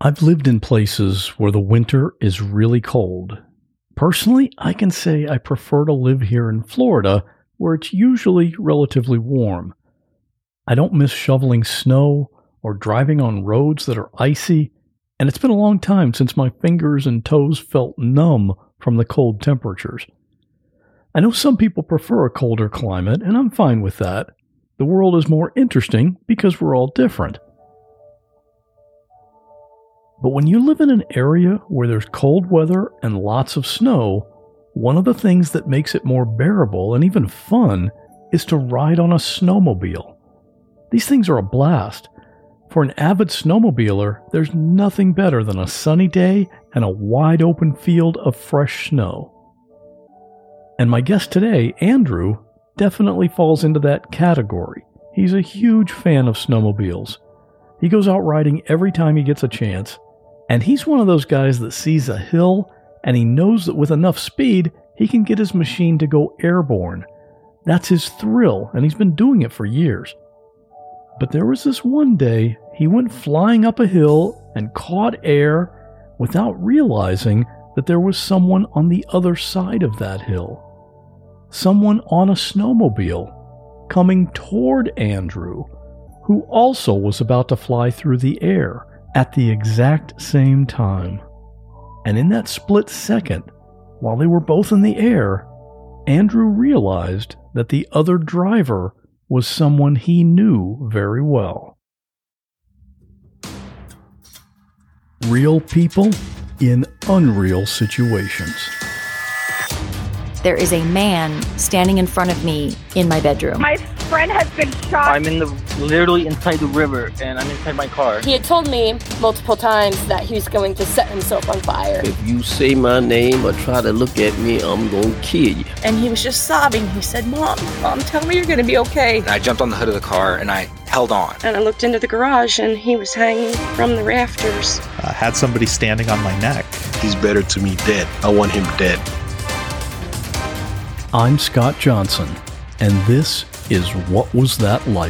I've lived in places where the winter is really cold. Personally, I can say I prefer to live here in Florida, where it's usually relatively warm. I don't miss shoveling snow or driving on roads that are icy, and it's been a long time since my fingers and toes felt numb from the cold temperatures. I know some people prefer a colder climate, and I'm fine with that. The world is more interesting because we're all different. But when you live in an area where there's cold weather and lots of snow, one of the things that makes it more bearable and even fun is to ride on a snowmobile. These things are a blast. For an avid snowmobiler, there's nothing better than a sunny day and a wide open field of fresh snow. And my guest today, Andrew, definitely falls into that category. He's a huge fan of snowmobiles. He goes out riding every time he gets a chance, and he's one of those guys that sees a hill and he knows that with enough speed, he can get his machine to go airborne. That's his thrill, and he's been doing it for years. But there was this one day he went flying up a hill and caught air without realizing that there was someone on the other side of that hill. Someone on a snowmobile coming toward Andrew, who also was about to fly through the air at the exact same time. And in that split second, while they were both in the air, Andrew realized that the other driver was someone he knew very well. Real people in unreal situations. There is a man standing in front of me in my bedroom. My friend has been shot. I'm literally inside the river, and I'm inside my car. He had told me multiple times that he was going to set himself on fire. If you say my name or try to look at me, I'm going to kill you. And he was just sobbing. He said, Mom, tell me you're going to be okay. And I jumped on the hood of the car, and I held on. And I looked into the garage, and he was hanging from the rafters. I had somebody standing on my neck. He's better to me dead. I want him dead. I'm Scott Johnson, and this is What Was That Like?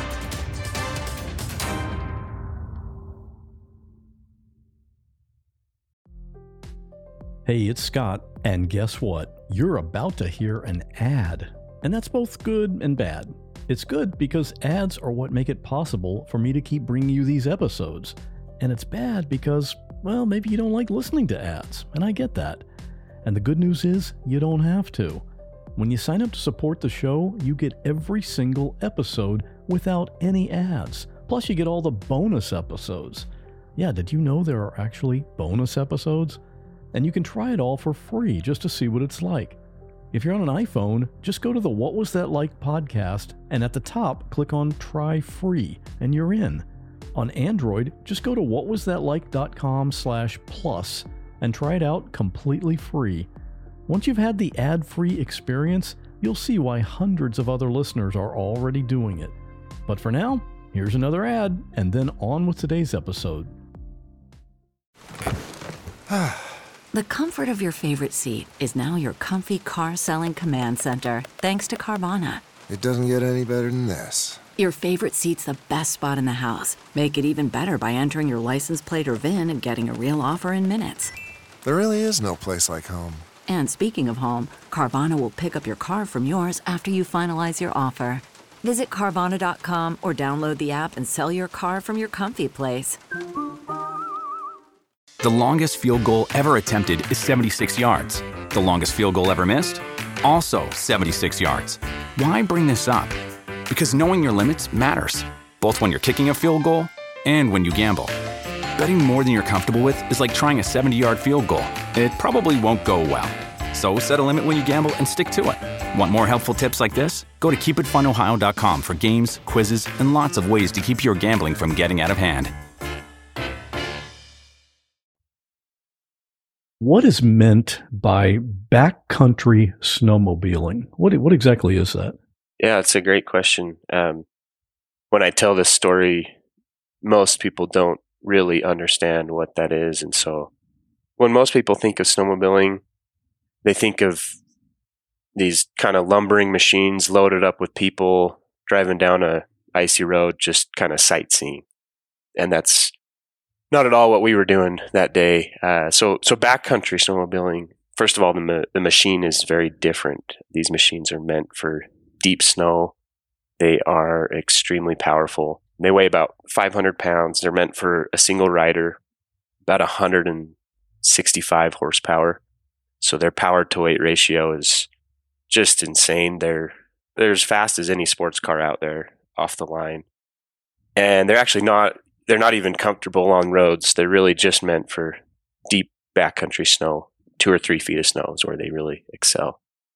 Hey, it's Scott, and guess what? You're about to hear an ad, and that's both good and bad. It's good because ads are what make it possible for me to keep bringing you these episodes, and it's bad because, well, maybe you don't like listening to ads, and I get that. And the good news is, you don't have to. When you sign up to support the show, you get every single episode without any ads. Plus, you get all the bonus episodes. Yeah, did you know there are actually bonus episodes? And you can try it all for free just to see what it's like. If you're on an iPhone, just go to the What Was That Like podcast, and at the top, click on Try Free, and you're in. On Android, just go to whatwasthatlike.com/plus and try it out completely free. Once you've had the ad-free experience, you'll see why hundreds of other listeners are already doing it. But for now, here's another ad, and then on with today's episode. The comfort of your favorite seat is now your comfy car-selling command center, thanks to Carvana. It doesn't get any better than this. Your favorite seat's the best spot in the house. Make it even better by entering your license plate or VIN and getting a real offer in minutes. There really is no place like home. And speaking of home, Carvana will pick up your car from yours after you finalize your offer. Visit Carvana.com or download the app and sell your car from your comfy place. The longest field goal ever attempted is 76 yards. The longest field goal ever missed? Also 76 yards. Why bring this up? Because knowing your limits matters, both when you're kicking a field goal and when you gamble. Betting more than you're comfortable with is like trying a 70-yard field goal. It probably won't go well. So set a limit when you gamble and stick to it. Want more helpful tips like this? Go to keepitfunohio.com for games, quizzes, and lots of ways to keep your gambling from getting out of hand. What is meant by backcountry snowmobiling? What exactly is that? Yeah, it's a great question. When I tell this story, most people don't really understand what that is. And so when most people think of snowmobiling, they think of these kind of lumbering machines loaded up with people driving down a icy road, just kind of sightseeing. And that's Not at all what we were doing that day. So backcountry snowmobiling, first of all, the machine is very different. These machines are meant for deep snow. They are extremely powerful. They weigh about 500 pounds. They're meant for a single rider, about 165 horsepower. So their power to weight ratio is just insane. They're as fast as any sports car out there off the line. And they're not even comfortable on roads. They're really just meant for deep backcountry snow. 2 or 3 feet of snow is where they really excel.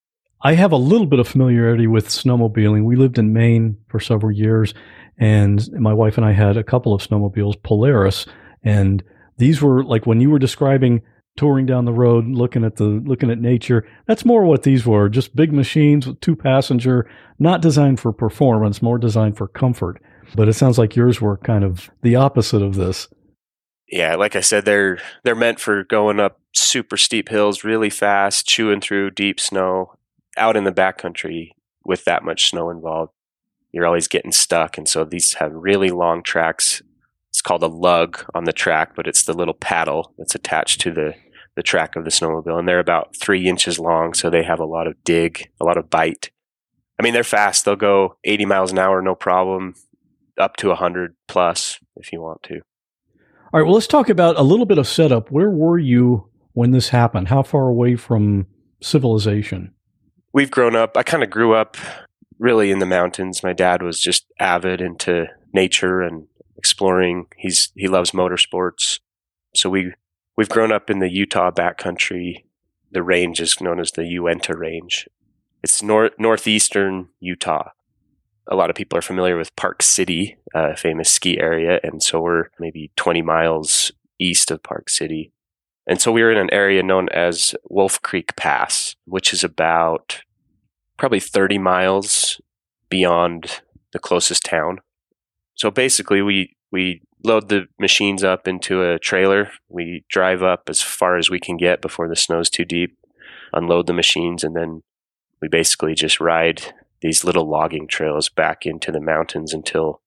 I have a little bit of familiarity with snowmobiling. We lived in Maine for several years, and my wife and I had a couple of snowmobiles, Polaris, and these were like when you were describing touring down the road, looking at nature. That's more what these were, just big machines with 2-passenger, not designed for performance, more designed for comfort. But it sounds like yours were kind of the opposite of this. Yeah, like I said, they're meant for going up super steep hills really fast, chewing through deep snow. Out in the backcountry with that much snow involved, you're always getting stuck. And so these have really long tracks. It's called a lug on the track, but it's the little paddle that's attached to the track of the snowmobile. And they're about 3 inches long, so they have a lot of dig, a lot of bite. I mean, they're fast. They'll go 80 miles an hour, no problem, up to 100 plus if you want to. All right, well, let's talk about a little bit of setup. Where were you when this happened? How far away from civilization? We've grown up. I kind of grew up really in the mountains. My dad was just avid into nature and exploring. He loves motorsports. So we've grown up in the Utah backcountry. The range is known as the Uinta Range. It's northeastern Utah. A lot of people are familiar with Park City, a famous ski area, and so we're maybe 20 miles east of Park City. And so we were in an area known as Wolf Creek Pass, which is about probably 30 miles beyond the closest town. So basically, we load the machines up into a trailer. We drive up as far as we can get before the snow's too deep, unload the machines, and then we basically just ride these little logging trails back into the mountains until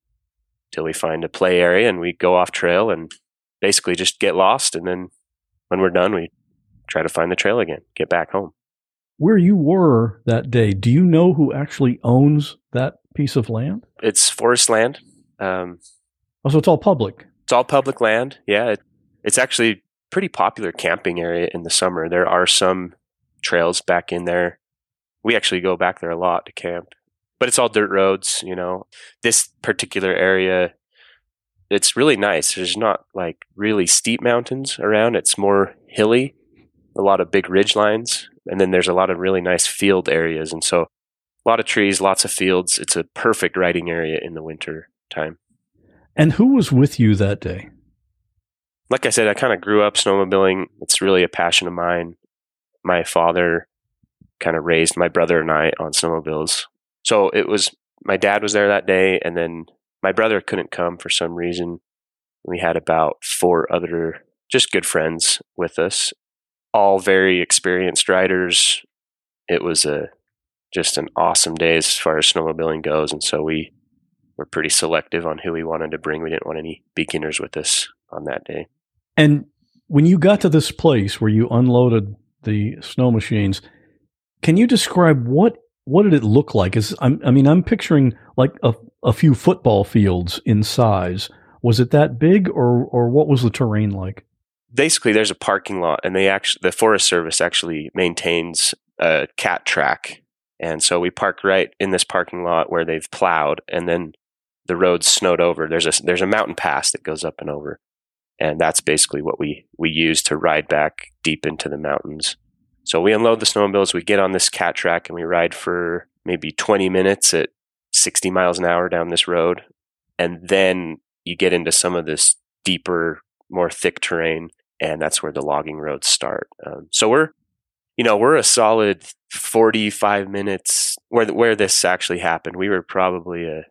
we find a play area, and we go off trail and basically just get lost. And then when we're done, we try to find the trail again, get back home. Where you were that day, do you know who actually owns that piece of land? It's forest land. So it's all public? It's all public land, yeah. It's actually pretty popular camping area in the summer. There are some trails back in there. We actually go back there a lot to camp. But it's all dirt roads, you know. This particular area, it's really nice. There's not like really steep mountains around. It's more hilly, a lot of big ridge lines. And then there's a lot of really nice field areas. And so a lot of trees, lots of fields. It's a perfect riding area in the winter time. And who was with you that day? Like I said, I kind of grew up snowmobiling. It's really a passion of mine. My father kind of raised my brother and I on snowmobiles. So it was, my dad was there that day, and then my brother couldn't come for some reason. We had about 4 other just good friends with us, all very experienced riders. It was just an awesome day as far as snowmobiling goes, and so we were pretty selective on who we wanted to bring. We didn't want any beginners with us on that day. And when you got to this place where you unloaded the snow machines, can you describe what did it look like? I'm picturing like a few football fields in size. Was it that big, or what was the terrain like? Basically, there's a parking lot, and the Forest Service actually maintains a cat track, and so we park right in this parking lot where they've plowed, and then the road's snowed over. There's a mountain pass that goes up and over, and that's basically what we use to ride back deep into the mountains. So we unload the snowmobiles, we get on this cat track, and we ride for maybe 20 minutes at 60 miles an hour down this road. And then you get into some of this deeper, more thick terrain, and that's where the logging roads start. So we're a solid 45 minutes where this actually happened. We were probably an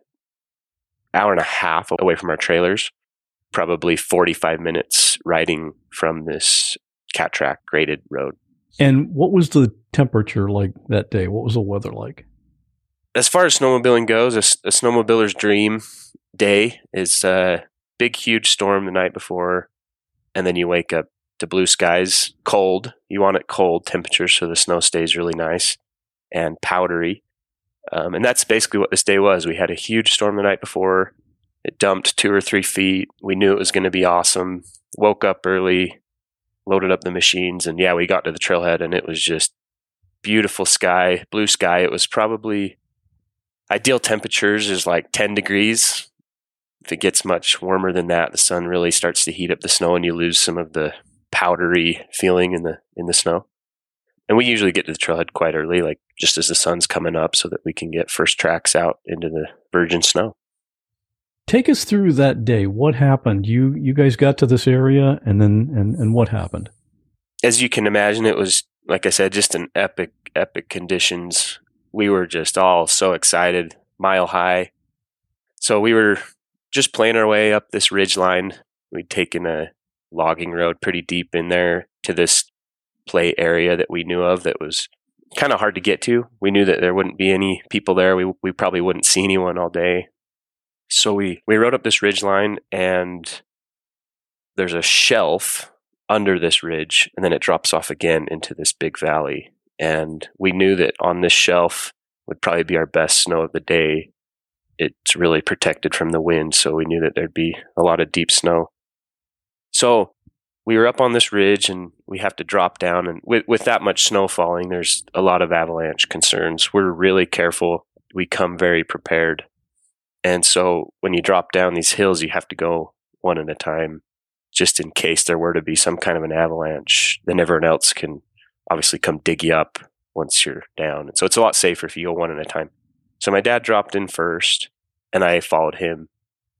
hour and a half away from our trailers, probably 45 minutes riding from this cat track graded road. And what was the temperature like that day? What was the weather like? As far as snowmobiling goes, a snowmobiler's dream day is a big, huge storm the night before. and then you wake up to blue skies, cold. You want it cold temperatures so the snow stays really nice and powdery. And that's basically what this day was. We had a huge storm the night before. It dumped 2 or 3 feet. We knew it was going to be awesome. Woke up early, loaded up the machines, and we got to the trailhead, and it was just beautiful sky, blue sky. It was probably ideal temperatures is like 10 degrees. If it gets much warmer than that, the sun really starts to heat up the snow, and you lose some of the powdery feeling in the snow. And we usually get to the trailhead quite early, like just as the sun's coming up, so that we can get first tracks out into the virgin snow. Take us through that day. What happened? You guys got to this area, and then and what happened? As you can imagine, it was, like I said, just an epic conditions. We were just all so excited, mile high. So we were just playing our way up this ridge line. We'd taken a logging road pretty deep in there to this play area that we knew of that was kind of hard to get to. We knew that there wouldn't be any people there. We probably wouldn't see anyone all day. So we rode up this ridge line, and there's a shelf under this ridge, and then it drops off again into this big valley. And we knew that on this shelf would probably be our best snow of the day. It's really protected from the wind, so we knew that there'd be a lot of deep snow. So we were up on this ridge, and we have to drop down. And with that much snow falling, there's a lot of avalanche concerns. We're really careful. We come very prepared. And so when you drop down these hills, you have to go one at a time, just in case there were to be some kind of an avalanche. Then everyone else can obviously come dig you up once you're down. And so it's a lot safer if you go one at a time. So my dad dropped in first, and I followed him.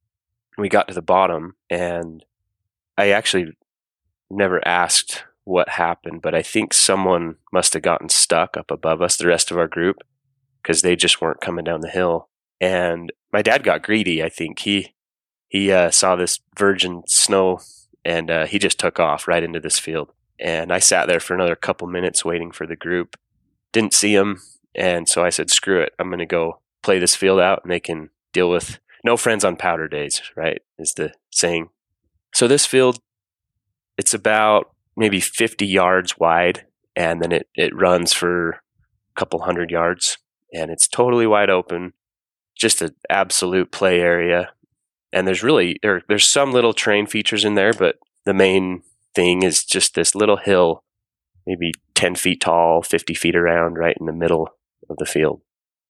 We got to the bottom, and I actually never asked what happened, but I think someone must have gotten stuck up above us, the rest of our group, because they just weren't coming down the hill. And my dad got greedy. I think he saw this virgin snow, and he just took off right into this field. And I sat there for another couple minutes waiting for the group. Didn't see him, and so I said, screw it. I'm going to go play this field out, and they can deal with no friends on powder days, right, is the saying. So this field, it's about maybe 50 yards wide, and then it runs for a couple 100 yards, and it's totally wide open. Just an absolute play area. And there's some little terrain features in there, but the main thing is just this little hill, maybe 10 feet tall, 50 feet around, right in the middle of the field.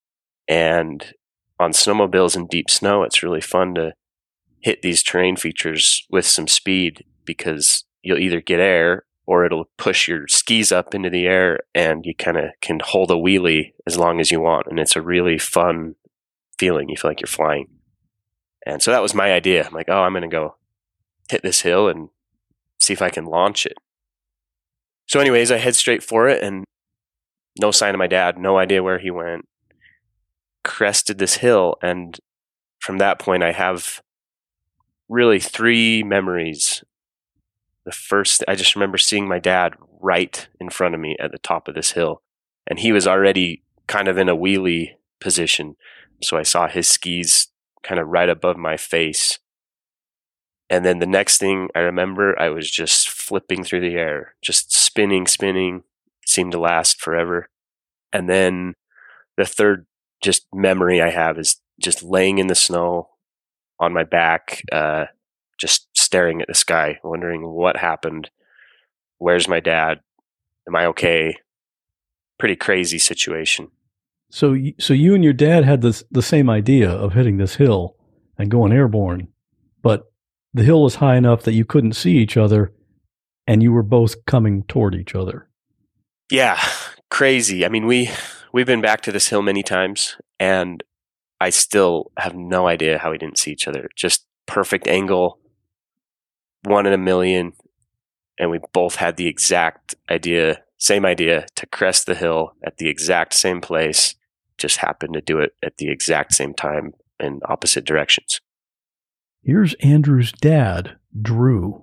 And on snowmobiles in deep snow, it's really fun to hit these terrain features with some speed, because you'll either get air or it'll push your skis up into the air, and you kind of can hold a wheelie as long as you want. And it's a really fun feeling. You feel like you're flying. And so that was my idea. I'm like, I'm going to go hit this hill and see if I can launch it. So anyways, I head straight for it, and no sign of my dad, no idea where he went. Crested this hill, and from that point I have really 3 memories. The first, I just remember seeing my dad right in front of me at the top of this hill, and he was already kind of in a wheelie position. So I saw his skis kind of right above my face. And then the next thing I remember, I was just flipping through the air, just spinning, seemed to last forever. And then the third just memory I have is just laying in the snow on my back, just staring at the sky, wondering what happened. Where's my dad? Am I okay? Pretty crazy situation. So you and your dad had the same idea of hitting this hill and going airborne, but the hill was high enough that you couldn't see each other, and you were both coming toward each other. Yeah, crazy. I mean, we've been back to this hill many times, and I still have no idea how we didn't see each other. Just perfect angle, 1 in a million, and we both had the exact idea, same idea, to crest the hill at the exact same place. Just happened to do it at the exact same time in opposite directions. Here's Andrew's dad, Drew.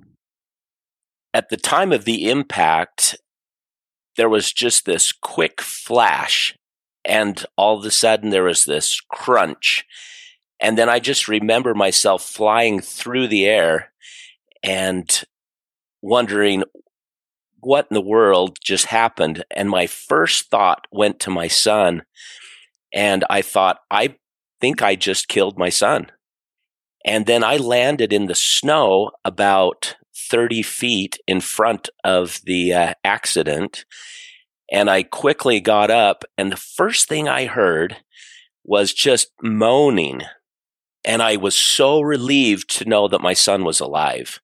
At the time of the impact, there was just this quick flash, and all of a sudden there was this crunch. And then I just remember myself flying through the air, and wondering what in the world just happened. And my first thought went to my son. And I thought, I think I just killed my son. And then I landed in the snow about 30 feet in front of the accident. And I quickly got up. And the first thing I heard was just moaning. And I was so relieved to know that my son was alive.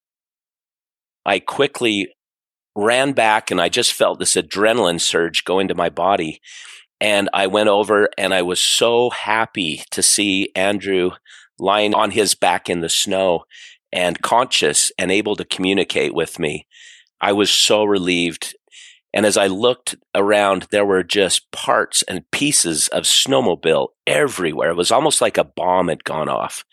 I quickly ran back and I just felt this adrenaline surge go into my body. And I went over and I was so happy to see Andrew lying on his back in the snow and conscious and able to communicate with me. I was so relieved. And as I looked around, there were just parts and pieces of snowmobile everywhere. It was almost like a bomb had gone off.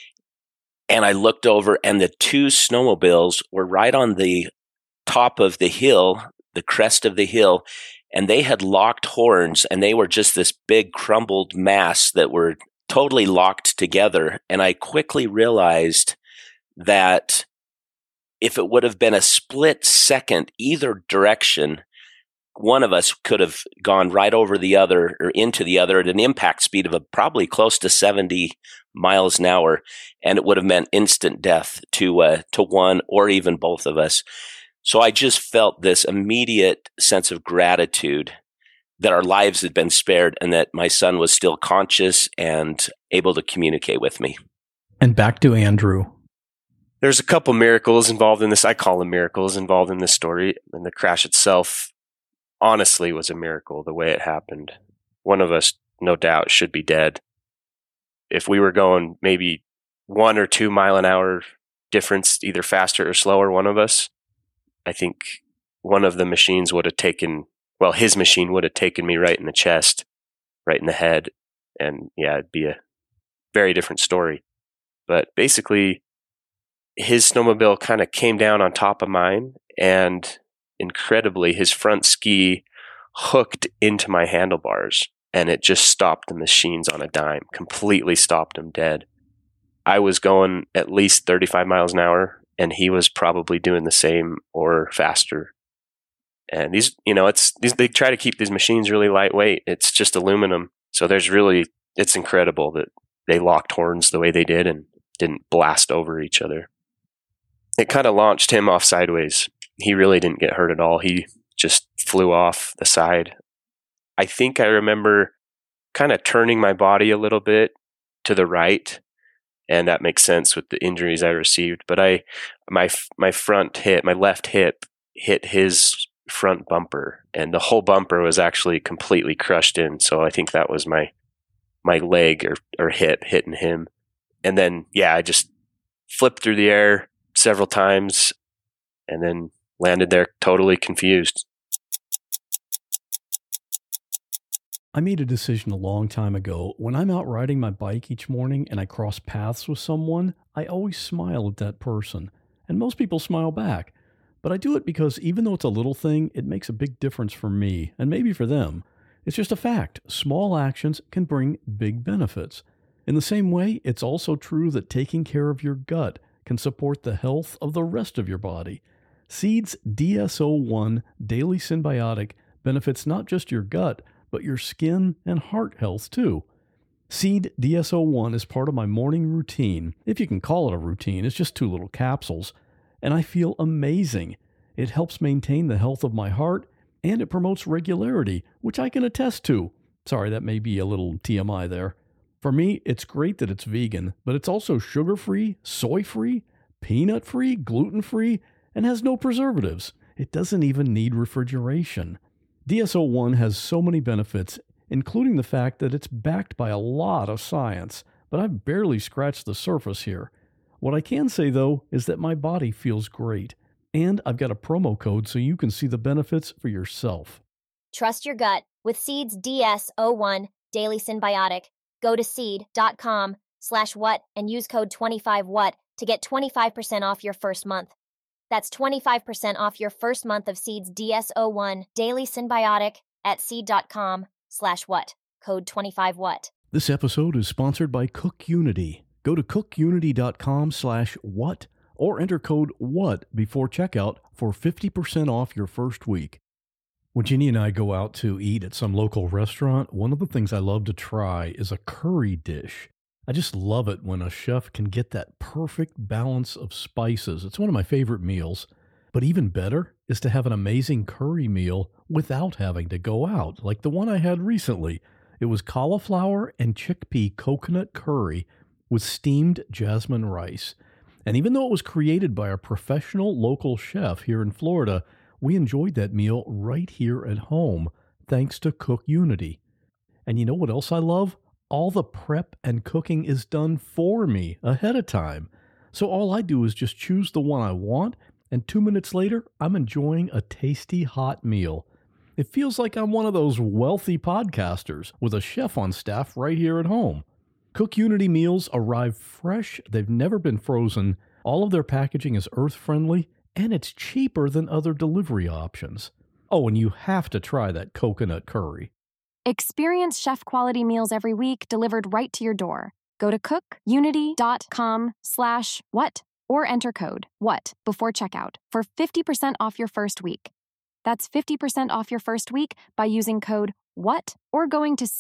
And I looked over and the two snowmobiles were right on the top of the hill, the crest of the hill, and they had locked horns, and they were just this big crumbled mass that were totally locked together. And I quickly realized that if it would have been a split second either direction, one of us could have gone right over the other or into the other at an impact speed of probably close to 70 miles an hour, and it would have meant instant death to one or even both of us. So I just felt this immediate sense of gratitude that our lives had been spared and that my son was still conscious and able to communicate with me. And back to Andrew. There's a couple miracles involved in this. I call them miracles involved in this story. And the crash itself, honestly, was a miracle the way it happened. One of us, no doubt, should be dead. If we were going maybe 1 or 2 mile an hour difference, either faster or slower, one of us, I think one of the machines would have taken, well, his machine would have taken me right in the chest, right in the head. And yeah, it'd be a very different story. But basically, his snowmobile kind of came down on top of mine, and incredibly, his front ski hooked into my handlebars, and it just stopped the machines on a dime, completely stopped them dead. I was going at least 35 miles an hour, and he was probably doing the same or faster. And these, they try to keep these machines really lightweight. It's just aluminum. So it's incredible that they locked horns the way they did and didn't blast over each other. It kind of launched him off sideways. He really didn't get hurt at all. He just flew off the side. I think I remember kind of turning my body a little bit to the right, and that makes sense with the injuries I received. But my left hip hit his front bumper, and the whole bumper was actually completely crushed in. So I think that was my leg or hip hitting him. And then, I just flipped through the air several times and then landed there totally confused. I made a decision a long time ago. When I'm out riding my bike each morning and I cross paths with someone, I always smile at that person. And most people smile back. But I do it because even though it's a little thing, it makes a big difference for me and maybe for them. It's just a fact. Small actions can bring big benefits. In the same way, it's also true that taking care of your gut can support the health of the rest of your body. Seed's DS-01 Daily Synbiotic benefits not just your gut, but your skin and heart health too. Seed DS-01 is part of my morning routine. If you can call it a routine, it's just 2 little capsules. And I feel amazing. It helps maintain the health of my heart, and it promotes regularity, which I can attest to. Sorry, that may be a little TMI there. For me, it's great that it's vegan, but it's also sugar-free, soy-free, peanut-free, gluten-free, and has no preservatives. It doesn't even need refrigeration. DS-01 has so many benefits, including the fact that it's backed by a lot of science, but I've barely scratched the surface here. What I can say, though, is that my body feels great, and I've got a promo code so you can see the benefits for yourself. Trust your gut with Seed's DS-01 Daily Synbiotic. Go to seed.com/what and use code 25what to get 25% off your first month. That's 25% off your first month of Seed's DS-01 Daily Synbiotic at seed.com/what. Code 25what. This episode is sponsored by CookUnity. Go to cookunity.com/what or enter code WHAT before checkout for 50% off your first week. When Jeannie and I go out to eat at some local restaurant, one of the things I love to try is a curry dish. I just love it when a chef can get that perfect balance of spices. It's one of my favorite meals. But even better is to have an amazing curry meal without having to go out, like the one I had recently. It was cauliflower and chickpea coconut curry with steamed jasmine rice. And even though it was created by a professional local chef here in Florida, we enjoyed that meal right here at home, thanks to Cook Unity. And you know what else I love? All the prep and cooking is done for me ahead of time. So all I do is just choose the one I want, and 2 minutes later, I'm enjoying a tasty hot meal. It feels like I'm one of those wealthy podcasters with a chef on staff right here at home. Cook Unity meals arrive fresh, they've never been frozen, all of their packaging is earth-friendly, and it's cheaper than other delivery options. Oh, and you have to try that coconut curry. Experience chef-quality meals every week delivered right to your door. Go to cookunity.com/what or enter code WHAT before checkout for 50% off your first week. That's 50% off your first week by using code WHAT or going to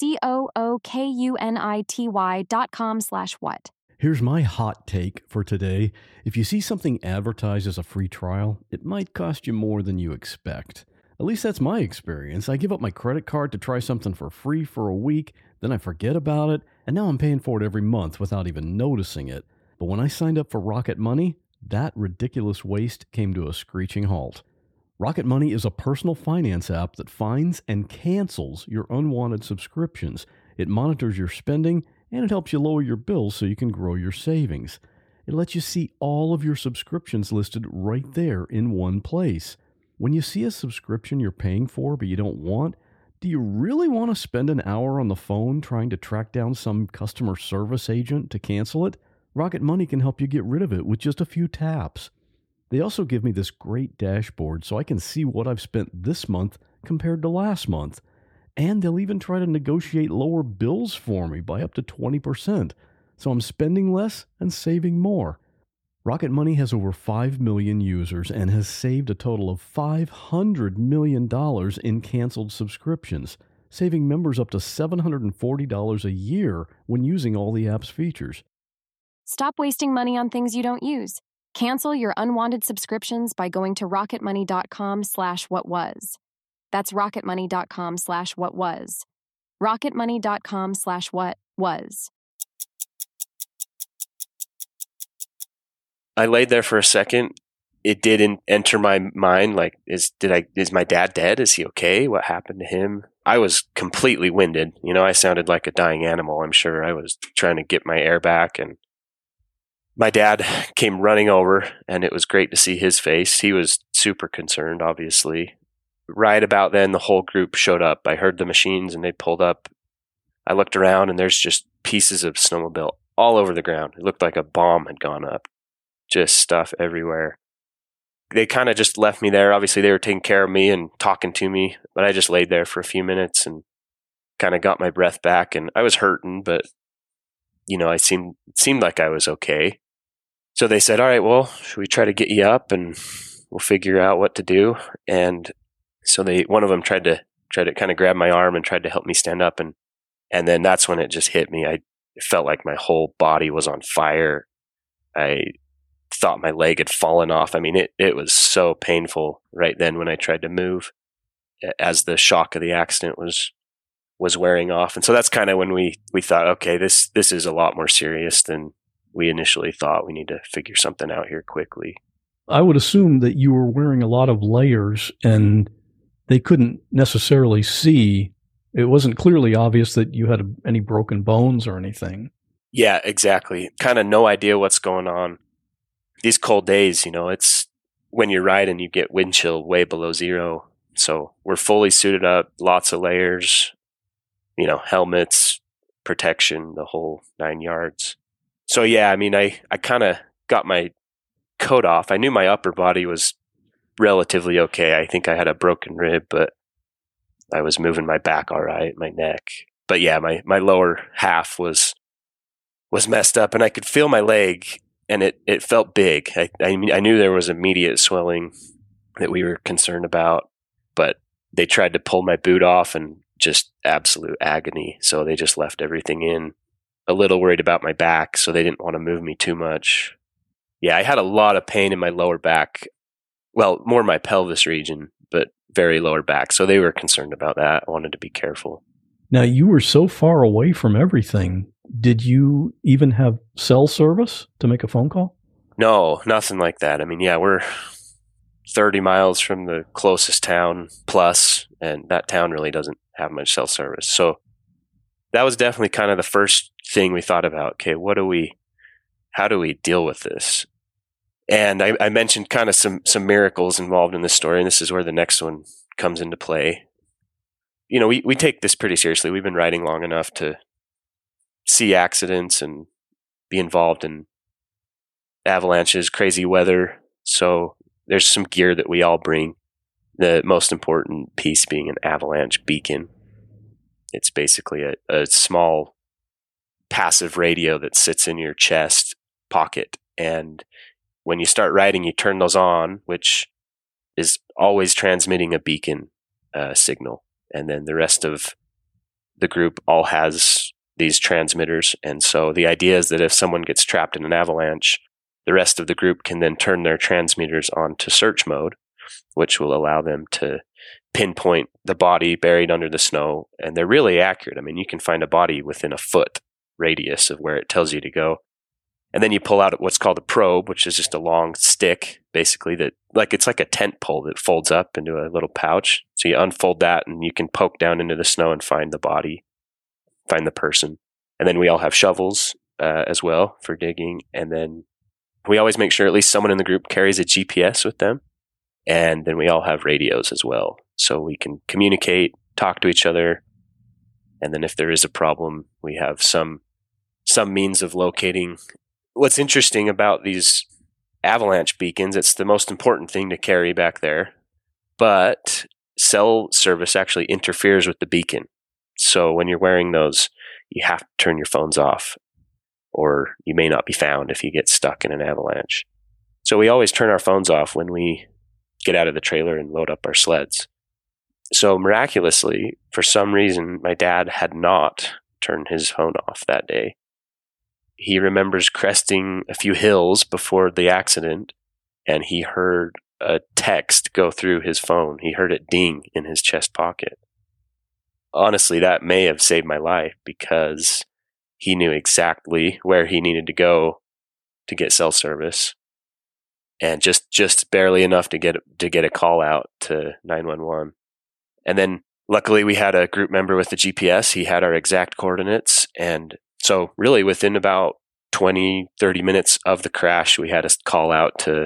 cookunity.com/what. Here's my hot take for today. If you see something advertised as a free trial, it might cost you more than you expect. At least that's my experience. I give up my credit card to try something for free for a week, then I forget about it, and now I'm paying for it every month without even noticing it. But when I signed up for Rocket Money, that ridiculous waste came to a screeching halt. Rocket Money is a personal finance app that finds and cancels your unwanted subscriptions. It monitors your spending, and it helps you lower your bills so you can grow your savings. It lets you see all of your subscriptions listed right there in one place. When you see a subscription you're paying for but you don't want, do you really want to spend an hour on the phone trying to track down some customer service agent to cancel it? Rocket Money can help you get rid of it with just a few taps. They also give me this great dashboard so I can see what I've spent this month compared to last month. And they'll even try to negotiate lower bills for me by up to 20%. So I'm spending less and saving more. Rocket Money has over 5 million users and has saved a total of $500 million in canceled subscriptions, saving members up to $740 a year when using all the app's features. Stop wasting money on things you don't use. Cancel your unwanted subscriptions by going to rocketmoney.com/whatwas. That's rocketmoney.com/whatwas. rocketmoney.com/whatwas. I laid there for a second. It didn't enter my mind. Like, is my dad dead? Is he okay? What happened to him? I was completely winded. I sounded like a dying animal. I'm sure I was trying to get my air back, and my dad came running over, and it was great to see his face. He was super concerned, obviously. Right about then, the whole group showed up. I heard the machines, and they pulled up. I looked around, and there's just pieces of snowmobile all over the ground. It looked like a bomb had gone up. Just stuff everywhere. They kind of just left me there. Obviously, they were taking care of me and talking to me, but I just laid there for a few minutes and kind of got my breath back. And I was hurting, but it seemed like I was okay. So they said, "All right, well, should we try to get you up and we'll figure out what to do?" And so one of them tried to kind of grab my arm and tried to help me stand up, and then that's when it just hit me. I felt like my whole body was on fire. I thought my leg had fallen off. I mean, it was so painful right then when I tried to move as the shock of the accident was wearing off. And so that's kind of when we thought, okay, this is a lot more serious than we initially thought. We need to figure something out here quickly. I would assume that you were wearing a lot of layers and they couldn't necessarily see. It wasn't clearly obvious that you had any broken bones or anything. Yeah, exactly. Kind of no idea what's going on. These cold days, it's when you're riding, you get wind chill way below zero. So we're fully suited up, lots of layers, helmets, protection, the whole 9 yards. So yeah, I mean, I kind of got my coat off. I knew my upper body was relatively okay. I think I had a broken rib, but I was moving my back all right, my neck. But yeah, my lower half was messed up, and I could feel my leg. And it felt big. I knew there was immediate swelling that we were concerned about, but they tried to pull my boot off and just absolute agony. So they just left everything in. A little worried about my back, so they didn't want to move me too much. Yeah, I had a lot of pain in my lower back. Well, more my pelvis region, but very lower back. So they were concerned about that. I wanted to be careful. Now, you were so far away from everything. Did you even have cell service to make a phone call? No, nothing like that. I mean, yeah, we're 30 miles from the closest town plus, and that town really doesn't have much cell service. So that was definitely kind of the first thing we thought about. Okay, how do we deal with this? And I mentioned kind of some miracles involved in this story, and this is where the next one comes into play. You know, we take this pretty seriously. We've been riding long enough to see accidents and be involved in avalanches, crazy weather. So there's some gear that we all bring. The most important piece being an avalanche beacon. It's basically a small passive radio that sits in your chest pocket. And when you start riding, you turn those on, which is always transmitting a beacon signal. And then the rest of the group all has these transmitters. And so the idea is that if someone gets trapped in an avalanche, the rest of the group can then turn their transmitters on to search mode, which will allow them to pinpoint the body buried under the snow. And they're really accurate. I mean, you can find a body within a foot radius of where it tells you to go. And then you pull out what's called a probe, which is just a long stick, basically, that it's like a tent pole that folds up into a little pouch. So you unfold that and you can poke down into the snow and find the body, find the person. And then we all have shovels as well for digging. And then we always make sure at least someone in the group carries a GPS with them. And then we all have radios as well. So we can communicate, talk to each other. And then if there is a problem, we have some means of locating. What's interesting about these avalanche beacons, it's the most important thing to carry back there, but cell service actually interferes with the beacon. So when you're wearing those, you have to turn your phones off, or you may not be found if you get stuck in an avalanche. So we always turn our phones off when we get out of the trailer and load up our sleds. So miraculously, for some reason, my dad had not turned his phone off that day. He remembers cresting a few hills before the accident, and he heard a text go through his phone. He heard it ding in his chest pocket. Honestly, that may have saved my life because he knew exactly where he needed to go to get cell service, and just barely enough to get a call out to 911. And then luckily we had a group member with the GPS. He had our exact coordinates, and so really within about 20, 30 minutes of the crash, we had a call out to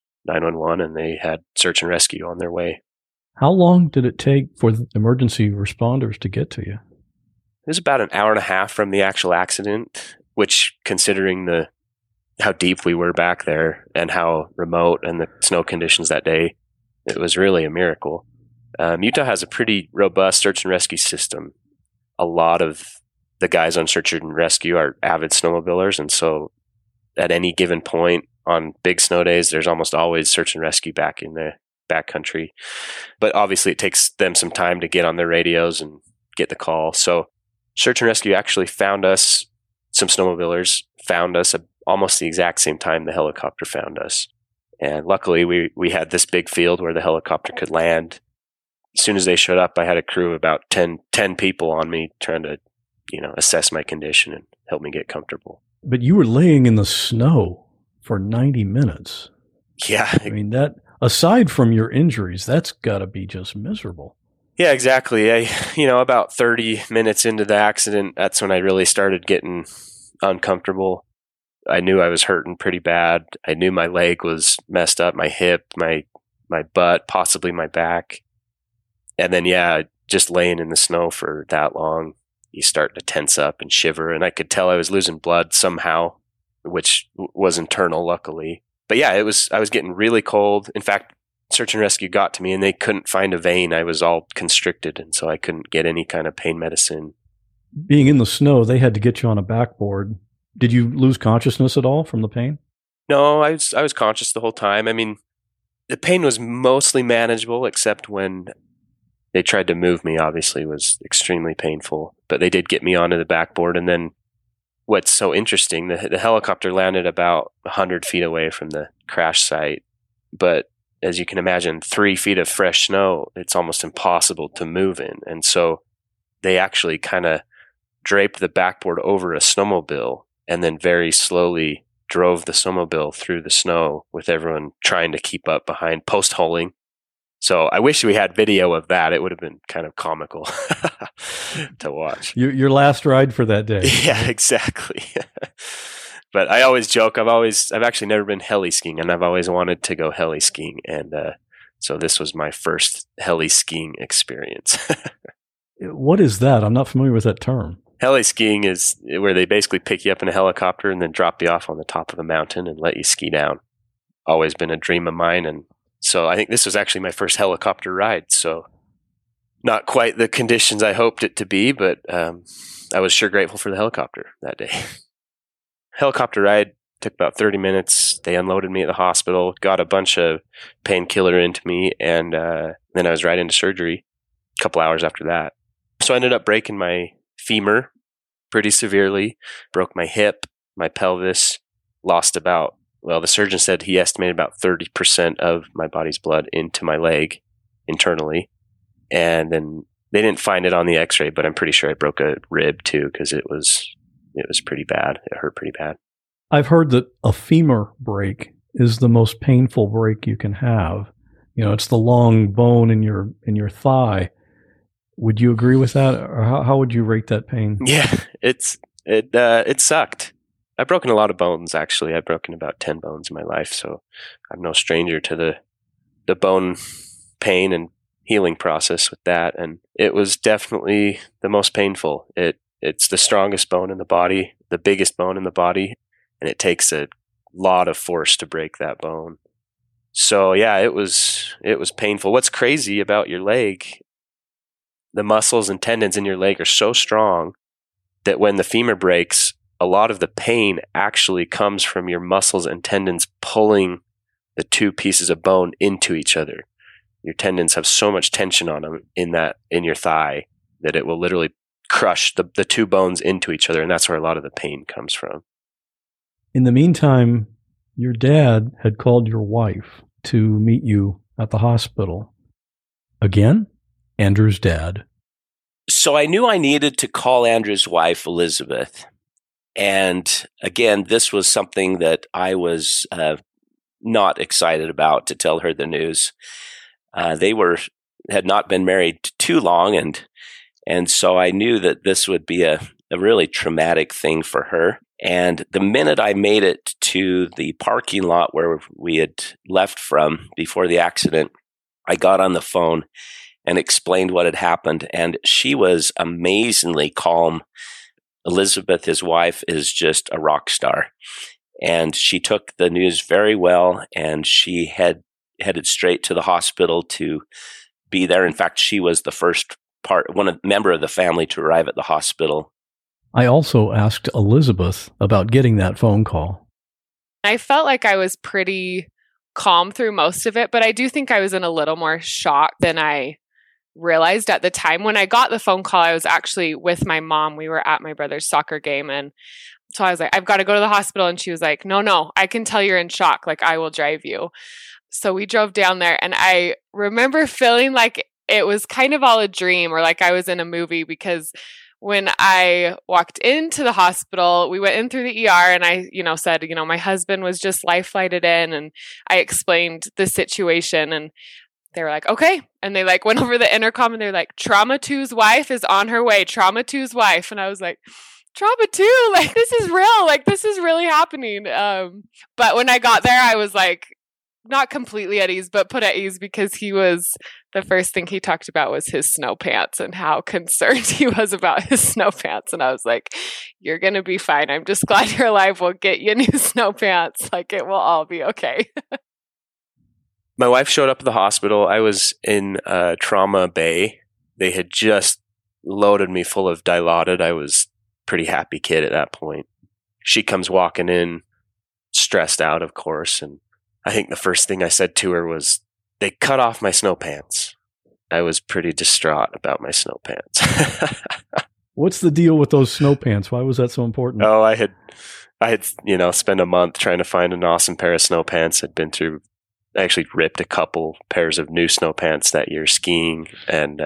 911 and they had search and rescue on their way. How long did it take for the emergency responders to get to you? It was about an hour and a half from the actual accident, which considering how deep we were back there and how remote and the snow conditions that day, it was really a miracle. Utah has a pretty robust search and rescue system. A lot of the guys on search and rescue are avid snowmobilers, and so at any given point on big snow days, there's almost always search and rescue back in the backcountry. But obviously it takes them some time to get on their radios and get the call. So search and rescue actually found us, some snowmobilers found us almost the exact same time the helicopter found us. And luckily we had this big field where the helicopter could land. As soon as they showed up, I had a crew of about 10 people on me trying to, assess my condition and help me get comfortable. But you were laying in the snow for 90 minutes. Yeah. I mean, that, aside from your injuries, that's got to be just miserable. Yeah, exactly. About 30 minutes into the accident, that's when I really started getting uncomfortable. I knew I was hurting pretty bad. I knew my leg was messed up, my hip, my butt, possibly my back. And then, just laying in the snow for that long, you start to tense up and shiver. And I could tell I was losing blood somehow, which was internal, luckily. But yeah, I was getting really cold. In fact, search and rescue got to me and they couldn't find a vein. I was all constricted. And so I couldn't get any kind of pain medicine. Being in the snow, they had to get you on a backboard. Did you lose consciousness at all from the pain? No, I was conscious the whole time. I mean, The pain was mostly manageable, except when they tried to move me, obviously was extremely painful. But they did get me onto the backboard. And then what's so interesting, the helicopter landed about 100 feet away from the crash site. But as you can imagine, 3 feet of fresh snow, it's almost impossible to move in. And so they actually kind of draped the backboard over a snowmobile and then very slowly drove the snowmobile through the snow with everyone trying to keep up behind, post-holing. So I wish we had video of that. It would have been kind of comical to watch. Your last ride for that day. Yeah, exactly. But I always joke, I've actually never been heli skiing, and I've always wanted to go heli skiing. And so this was my first heli skiing experience. What is that? I'm not familiar with that term. Heli skiing is where they basically pick you up in a helicopter and then drop you off on the top of a mountain and let you ski down. Always been a dream of mine. And so I think this was actually my first helicopter ride. So not quite the conditions I hoped it to be, but I was sure grateful for the helicopter that day. Helicopter ride took about 30 minutes. They unloaded me at the hospital, got a bunch of painkiller into me, and then I was right into surgery a couple hours after that. So I ended up breaking my femur pretty severely, broke my hip, my pelvis, lost the surgeon said he estimated about 30% of my body's blood into my leg internally. And then they didn't find it on the x-ray, but I'm pretty sure I broke a rib too, because it was pretty bad. It hurt pretty bad. I've heard that a femur break is the most painful break you can have. It's the long bone in your thigh. Would you agree with that, or how would you rate that pain? Yeah, it sucked. I've broken a lot of bones, actually. I've broken about 10 bones in my life, so I'm no stranger to the bone pain and healing process with that. And it was definitely the most painful. It's the strongest bone in the body, the biggest bone in the body, and it takes a lot of force to break that bone. So yeah, it was painful. What's crazy about your leg, the muscles and tendons in your leg are so strong that when the femur breaks, a lot of the pain actually comes from your muscles and tendons pulling the two pieces of bone into each other. Your tendons have so much tension on them in your thigh that it will literally crush the two bones into each other, and that's where a lot of the pain comes from. In the meantime, your dad had called your wife to meet you at the hospital. Again? Andrew's dad. So I knew I needed to call Andrew's wife, Elizabeth. And again, this was something that I was not excited about, to tell her the news. They had not been married too long, and so I knew that this would be a really traumatic thing for her. And the minute I made it to the parking lot where we had left from before the accident, I got on the phone and explained what had happened. And she was amazingly calm. Elizabeth, his wife, is just a rock star. And she took the news very well, and she headed straight to the hospital to be there. In fact, she was the first member of the family to arrive at the hospital. I also asked Elizabeth about getting that phone call. I felt like I was pretty calm through most of it, but I do think I was in a little more shock than I realized at the time. When I got the phone call, I was actually with my mom. We were at my brother's soccer game, and so I was like, I've got to go to the hospital. And she was like, no, I can tell you're in shock. Like, I will drive you. So we drove down there, and I remember feeling like it was kind of all a dream, or like I was in a movie, because when I walked into the hospital, we went in through the ER, and I, said, my husband was just life flighted in, and I explained the situation, and they were like, okay. And they went over the intercom, and they're like, Trauma 2's wife is on her way. Trauma 2's wife. And I was like, Trauma 2, this is real. This is really happening. But when I got there, I was not completely at ease, but put at ease, because the first thing he talked about was his snow pants and how concerned he was about his snow pants. And I was like, you're going to be fine. I'm just glad you're alive. We'll get you new snow pants. It will all be okay. My wife showed up at the hospital. I was in trauma bay. They had just loaded me full of Dilaudid. I was a pretty happy kid at that point. She comes walking in, stressed out, of course, and I think the first thing I said to her was, "They cut off my snow pants." I was pretty distraught about my snow pants. What's the deal with those snow pants? Why was that so important? Oh, I had, spent a month trying to find an awesome pair of snow pants. I actually ripped a couple pairs of new snow pants that year skiing, and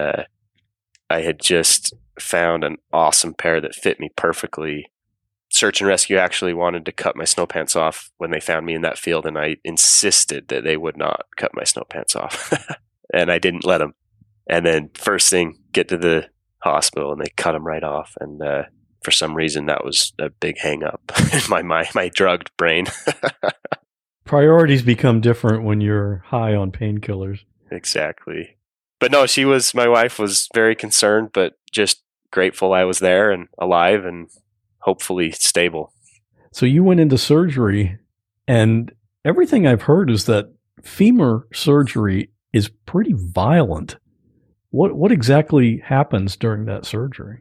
I had just found an awesome pair that fit me perfectly. Search and Rescue actually wanted to cut my snow pants off when they found me in that field, and I insisted that they would not cut my snow pants off. And I didn't let them. And then first thing, get to the hospital, and they cut them right off. And for some reason, that was a big hang up in my drugged brain. Priorities become different when you're high on painkillers. Exactly. But no, my wife was very concerned, but just grateful I was there and alive and hopefully stable. So you went into surgery, and everything I've heard is that femur surgery is pretty violent. What exactly happens during that surgery?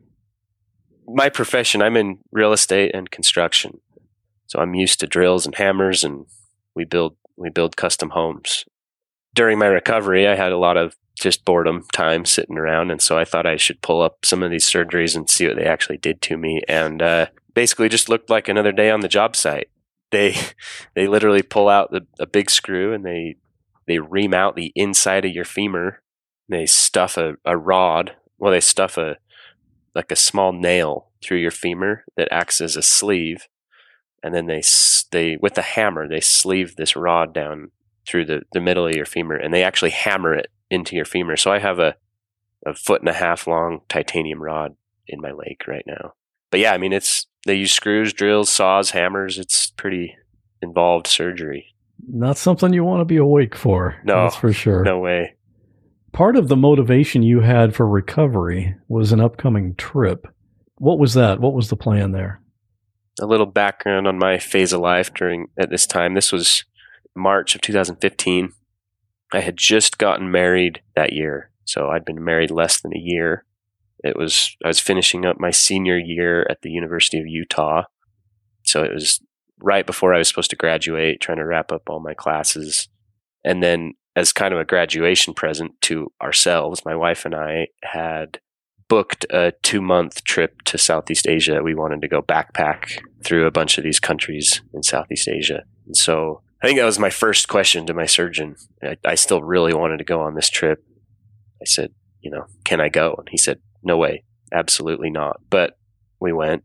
My profession, I'm in real estate and construction. So I'm used to drills and hammers, and we build custom homes. During my recovery, I had a lot of just boredom time sitting around, and so I thought I should pull up some of these surgeries and see what they actually did to me. And basically just looked like another day on the job site. They literally pull out a big screw, and they ream out the inside of your femur. They stuff a rod. Well, they stuff a small nail through your femur that acts as a sleeve, and then they with a hammer they sleeve this rod down through the middle of your femur, and they actually hammer it into your femur. So I have a 1.5 foot long titanium rod in my leg right now. But yeah, I mean, they use screws, drills, saws, hammers. It's pretty involved surgery. Not something you want to be awake for. No, that's for sure. No way. Part of the motivation you had for recovery was an upcoming trip. What was that? What was the plan there? A little background on my phase of life at this time. This was March of 2015. I had just gotten married that year. So I'd been married less than a year. I was finishing up my senior year at the University of Utah. So it was right before I was supposed to graduate, trying to wrap up all my classes. And then as kind of a graduation present to ourselves, my wife and I had booked a 2-month trip to Southeast Asia. We wanted to go backpack through a bunch of these countries in Southeast Asia. And so I think that was my first question to my surgeon. I still really wanted to go on this trip. I said, can I go? And he said, no way, absolutely not. But we went.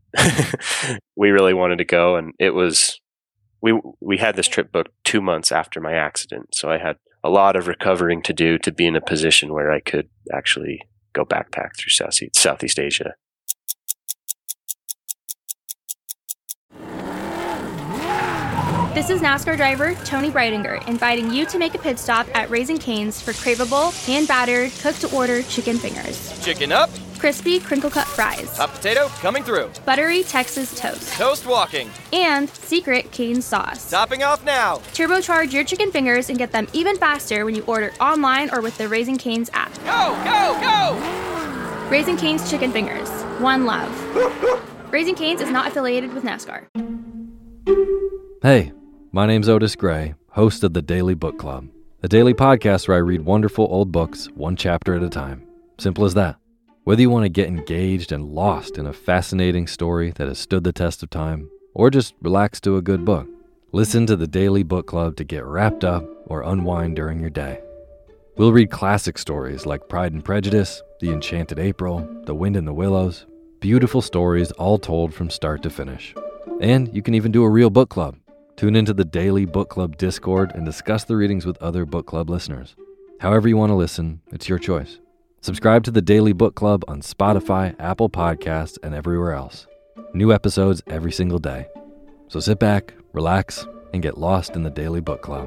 We really wanted to go. And it was, we had this trip booked 2 months after my accident. So I had a lot of recovering to do to be in a position where I could actually go backpack through Southeast Asia. This is NASCAR driver Tony Breidinger inviting you to make a pit stop at Raising Cane's for craveable, hand-battered, cooked-to-order chicken fingers. Chicken up. Crispy, crinkle-cut fries. Hot potato coming through. Buttery Texas toast. Toast walking. And secret Cane sauce. Topping off now. Turbocharge your chicken fingers and get them even faster when you order online or with the Raising Cane's app. Go, go, go! Raising Cane's Chicken Fingers. One love. Raising Cane's is not affiliated with NASCAR. Hey, my name's Otis Gray, host of the Daily Book Club, a daily podcast where I read wonderful old books one chapter at a time. Simple as that. Whether you want to get engaged and lost in a fascinating story that has stood the test of time, or just relax to a good book, listen to the Daily Book Club to get wrapped up or unwind during your day. We'll read classic stories like Pride and Prejudice, The Enchanted April, The Wind in the Willows, beautiful stories all told from start to finish. And you can even do a real book club. Tune into the Daily Book Club Discord and discuss the readings with other book club listeners. However you want to listen, it's your choice. Subscribe to the Daily Book Club on Spotify, Apple Podcasts, and everywhere else. New episodes every single day. So sit back, relax, and get lost in the Daily Book Club.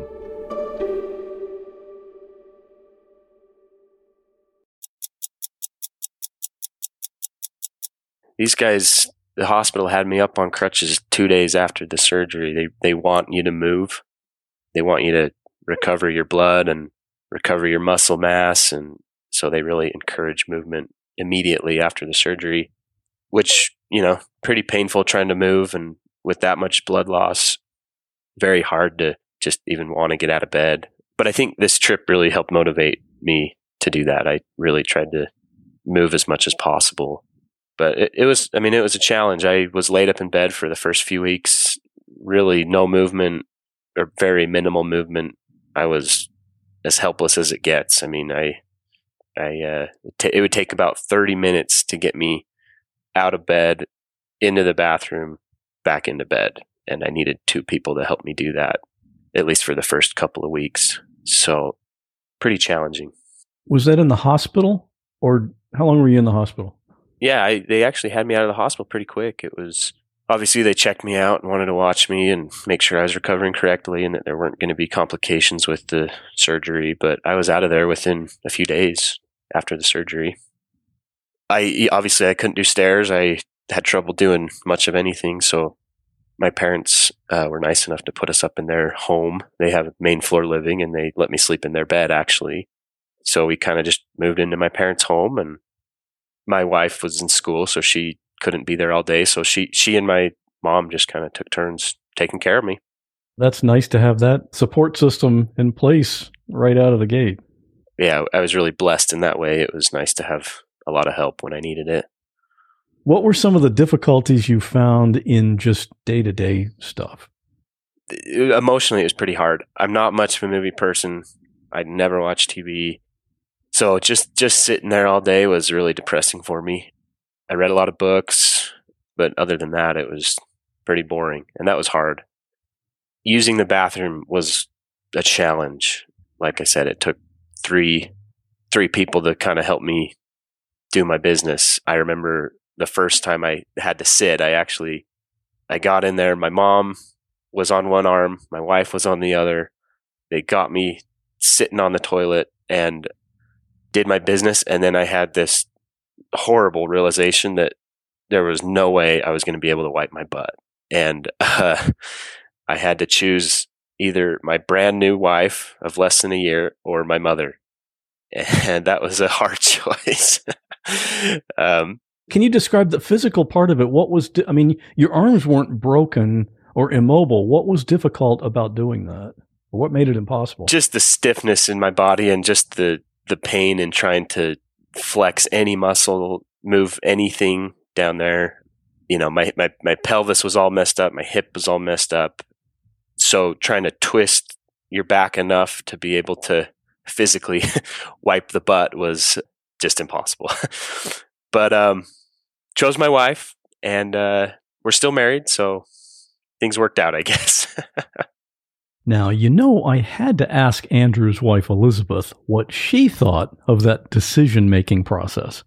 These guys, the hospital had me up on crutches 2 days after the surgery. They want you to move. They want you to recover your blood and recover your muscle mass. And so they really encourage movement immediately after the surgery, which, pretty painful trying to move. And with that much blood loss, very hard to just even want to get out of bed. But I think this trip really helped motivate me to do that. I really tried to move as much as possible. But it was a challenge. I was laid up in bed for the first few weeks, really no movement or very minimal movement. I was as helpless as it gets. I mean, it would take about 30 minutes to get me out of bed, into the bathroom, back into bed. And I needed 2 people to help me do that, at least for the first couple of weeks. So pretty challenging. Was that in the hospital, or how long were you in the hospital? Yeah, they actually had me out of the hospital pretty quick. It was, obviously they checked me out and wanted to watch me and make sure I was recovering correctly and that there weren't going to be complications with the surgery. But I was out of there within a few days after the surgery. I couldn't do stairs. I had trouble doing much of anything. So my parents were nice enough to put us up in their home. They have main floor living and they let me sleep in their bed, actually. So we kind of just moved into my parents' home, and my wife was in school, so she couldn't be there all day. So she and my mom just kind of took turns taking care of me. That's nice to have that support system in place right out of the gate. Yeah, I was really blessed in that way. It was nice to have a lot of help when I needed it. What were some of the difficulties you found in just day-to-day stuff? Emotionally, it was pretty hard. I'm not much of a movie person. I'd never watch TV. So just sitting there all day was really depressing for me. I read a lot of books, but other than that, it was pretty boring, and that was hard. Using the bathroom was a challenge. Like I said, it took three people to kind of help me do my business. I remember the first time I had to sit, I got in there. My mom was on one arm, my wife was on the other. They got me sitting on the toilet and did my business, and then I had this horrible realization that there was no way I was going to be able to wipe my butt. And I had to choose either my brand new wife of less than a year or my mother. And that was a hard choice. Can you describe the physical part of it? What was, your arms weren't broken or immobile. What was difficult about doing that? Or what made it impossible? Just the stiffness in my body and just the pain in trying to flex any muscle, move anything down there. You know, my pelvis was all messed up. My hip was all messed up. So trying to twist your back enough to be able to physically wipe the butt was just impossible. But chose my wife, and we're still married, so things worked out, I guess. Now, I had to ask Andrew's wife, Elizabeth, what she thought of that decision-making process.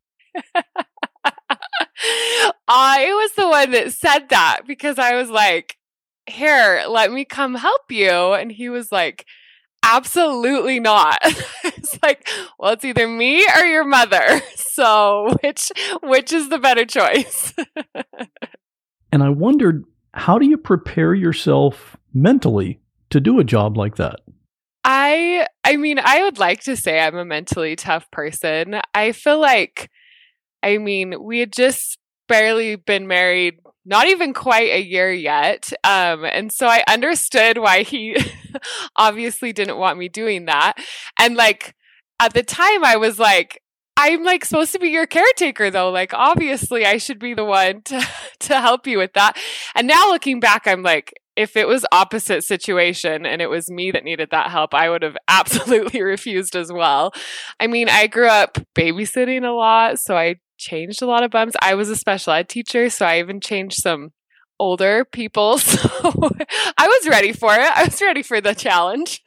I was the one that said that because I was like, here, let me come help you. And he was like, absolutely not. It's like, well, it's either me or your mother. So which is the better choice? And I wondered, how do you prepare yourself mentally to do a job like that? I mean, I would like to say I'm a mentally tough person. I feel like, we had just barely been married, not even quite a year yet. And so I understood why he obviously didn't want me doing that. And at the time I was like, I'm supposed to be your caretaker though. Obviously I should be the one to help you with that. And now looking back, I'm like, if it was opposite situation and it was me that needed that help, I would have absolutely refused as well. I grew up babysitting a lot, so I changed a lot of bums. I was a special ed teacher, so I even changed some older people. So I was ready for it. I was ready for the challenge.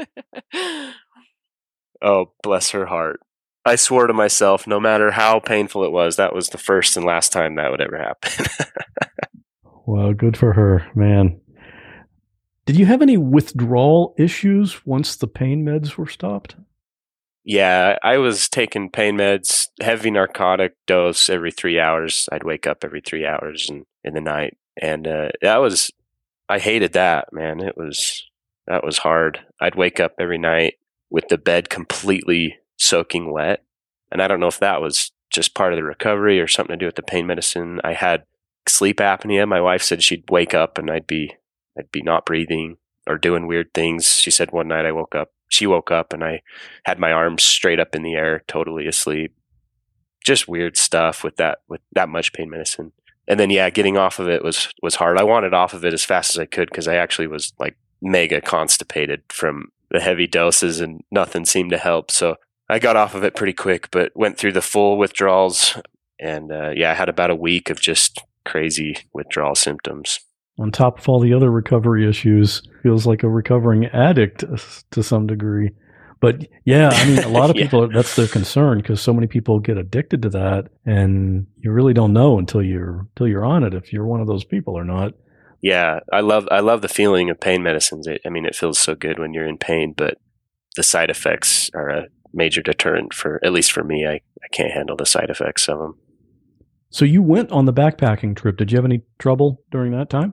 Oh, bless her heart. I swore to myself, no matter how painful it was, that was the first and last time that would ever happen. Well, good for her, man. Did you have any withdrawal issues once the pain meds were stopped? Yeah, I was taking pain meds, heavy narcotic dose every 3 hours. I'd wake up every 3 hours in the night. And I hated that, man. That was hard. I'd wake up every night with the bed completely soaking wet. And I don't know if that was just part of the recovery or something to do with the pain medicine. I had sleep apnea. My wife said she'd wake up and I'd be not breathing, or doing weird things. She said one night she woke up and I had my arms straight up in the air, totally asleep. Just weird stuff with that much pain medicine. And then, getting off of it was hard. I wanted off of it as fast as I could because I actually was like mega constipated from the heavy doses and nothing seemed to help. So I got off of it pretty quick, but went through the full withdrawals. And I had about a week of just crazy withdrawal symptoms. On top of all the other recovery issues, feels like a recovering addict to some degree. But a lot of people, that's their concern because so many people get addicted to that and you really don't know until you're on it if you're one of those people or not. Yeah, I love the feeling of pain medicines. It feels so good when you're in pain, but the side effects are a major deterrent at least for me. I can't handle the side effects of them. So you went on the backpacking trip. Did you have any trouble during that time?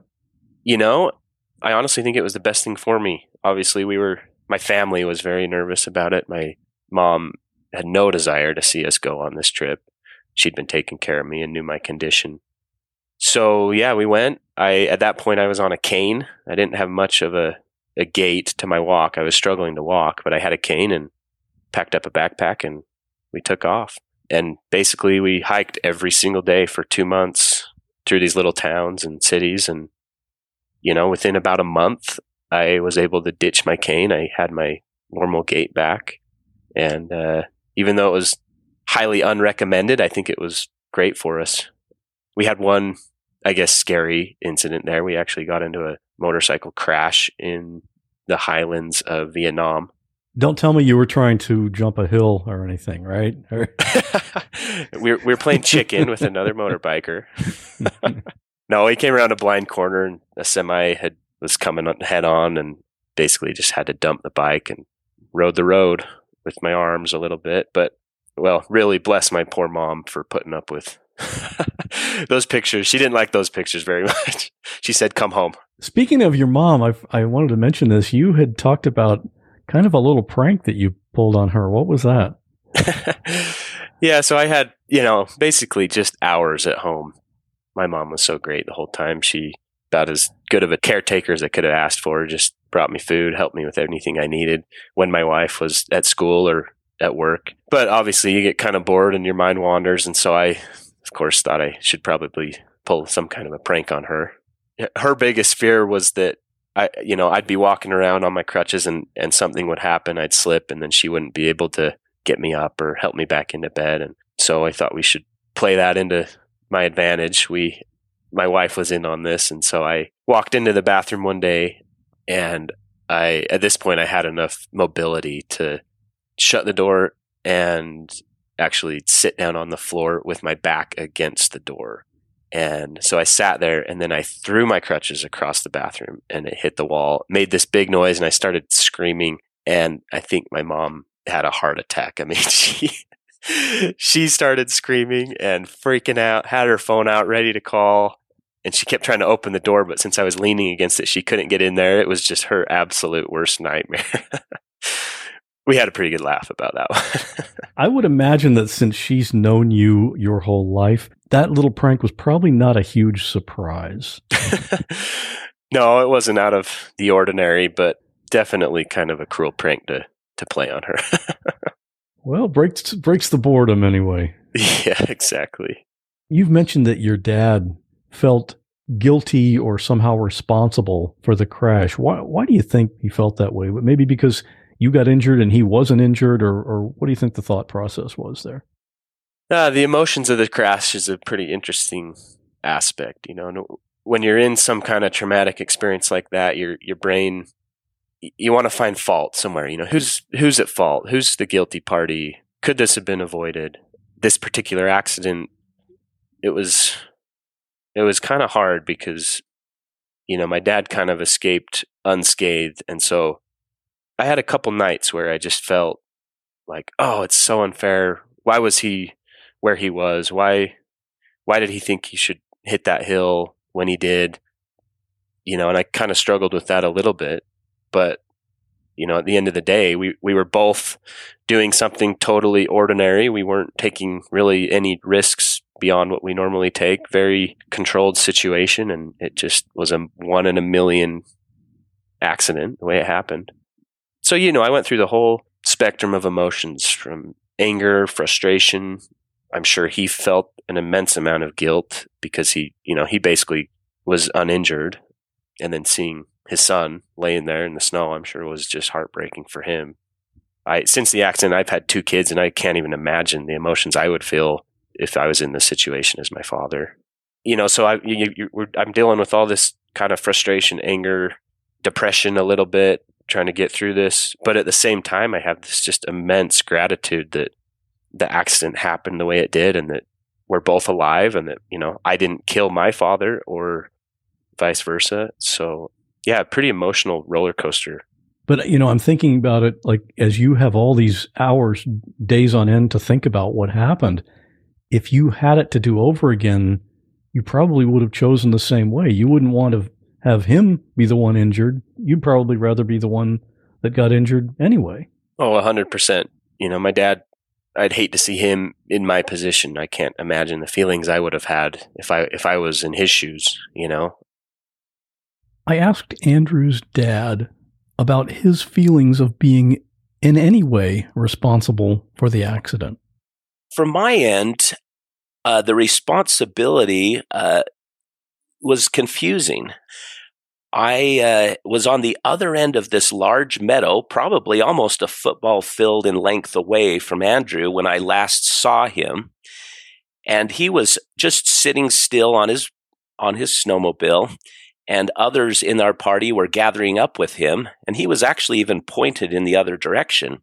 I honestly think it was the best thing for me. Obviously, my family was very nervous about it. My mom had no desire to see us go on this trip. She'd been taking care of me and knew my condition. So we went. At that point, I was on a cane. I didn't have much of a gait to my walk. I was struggling to walk, but I had a cane and packed up a backpack and we took off. And basically we hiked every single day for 2 months through these little towns and cities. And, within about a month, I was able to ditch my cane. I had my normal gait back. And even though it was highly unrecommended, I think it was great for us. We had one, I guess, scary incident there. We actually got into a motorcycle crash in the highlands of Vietnam. Don't tell me you were trying to jump a hill or anything, right? We're playing chicken with another motorbiker. No, he came around a blind corner and a semi was coming head on and basically just had to dump the bike and rode the road with my arms a little bit. But, really bless my poor mom for putting up with those pictures. She didn't like those pictures very much. She said, "Come home." Speaking of your mom, I wanted to mention this. You had talked about kind of a little prank that you pulled on her. What was that? So I had, basically just hours at home. My mom was so great the whole time. She about as good of a caretaker as I could have asked for. Just brought me food, helped me with anything I needed when my wife was at school or at work. But obviously you get kind of bored and your mind wanders. And so I, of course, thought I should probably pull some kind of a prank on her. Her biggest fear was that I'd be walking around on my crutches and something would happen. I'd slip and then she wouldn't be able to get me up or help me back into bed. And so I thought we should play that into my advantage. My wife was in on this. And so I walked into the bathroom one day and at this point I had enough mobility to shut the door and actually sit down on the floor with my back against the door. And so I sat there and then I threw my crutches across the bathroom and it hit the wall, made this big noise and I started screaming. And I think my mom had a heart attack. I mean, she started screaming and freaking out, had her phone out ready to call. And she kept trying to open the door, but since I was leaning against it, she couldn't get in there. It was just her absolute worst nightmare. We had a pretty good laugh about that one. I would imagine that since she's known you your whole life, that little prank was probably not a huge surprise. No, it wasn't out of the ordinary, but definitely kind of a cruel prank to play on her. Well, breaks the boredom anyway. Yeah, exactly. You've mentioned that your dad felt guilty or somehow responsible for the crash. Why do you think he felt that way? Maybe because you got injured and he wasn't injured, or what do you think the thought process was there? The emotions of the crash is a pretty interesting aspect. When you're in some kind of traumatic experience like that, your brain, you want to find fault somewhere. Who's at fault? Who's the guilty party? Could this have been avoided? This particular accident, it was kind of hard because, my dad kind of escaped unscathed. And so I had a couple nights where I just felt like, oh, it's so unfair. Why was he where he was? Why did he think he should hit that hill when he did? And I kind of struggled with that a little bit. But, at the end of the day, we were both doing something totally ordinary. We weren't taking really any risks beyond what we normally take. Very controlled situation. And it just was a 1 in a million accident, the way it happened. So, I went through the whole spectrum of emotions, from anger, frustration. I'm sure he felt an immense amount of guilt because he basically was uninjured. And then seeing his son laying there in the snow, I'm sure was just heartbreaking for him. Since the accident, I've had 2 kids, and I can't even imagine the emotions I would feel if I was in this situation as my father. So I'm dealing with all this kind of frustration, anger, depression a little bit, trying to get through this. But at the same time, I have this just immense gratitude that the accident happened the way it did, and that we're both alive, and that, I didn't kill my father or vice versa. So yeah, pretty emotional roller coaster. But, I'm thinking about it, like, as you have all these hours, days on end to think about what happened, if you had it to do over again, you probably would have chosen the same way. You wouldn't want to have him be the one injured. You'd probably rather be the one that got injured anyway. Oh, 100%. My dad, I'd hate to see him in my position. I can't imagine the feelings I would have had if I was in his shoes, I asked Andrew's dad about his feelings of being in any way responsible for the accident. From my end, the responsibility was confusing. I was on the other end of this large meadow, probably almost a football field in length away from Andrew when I last saw him. And he was just sitting still on his snowmobile, and others in our party were gathering up with him, and he was actually even pointed in the other direction.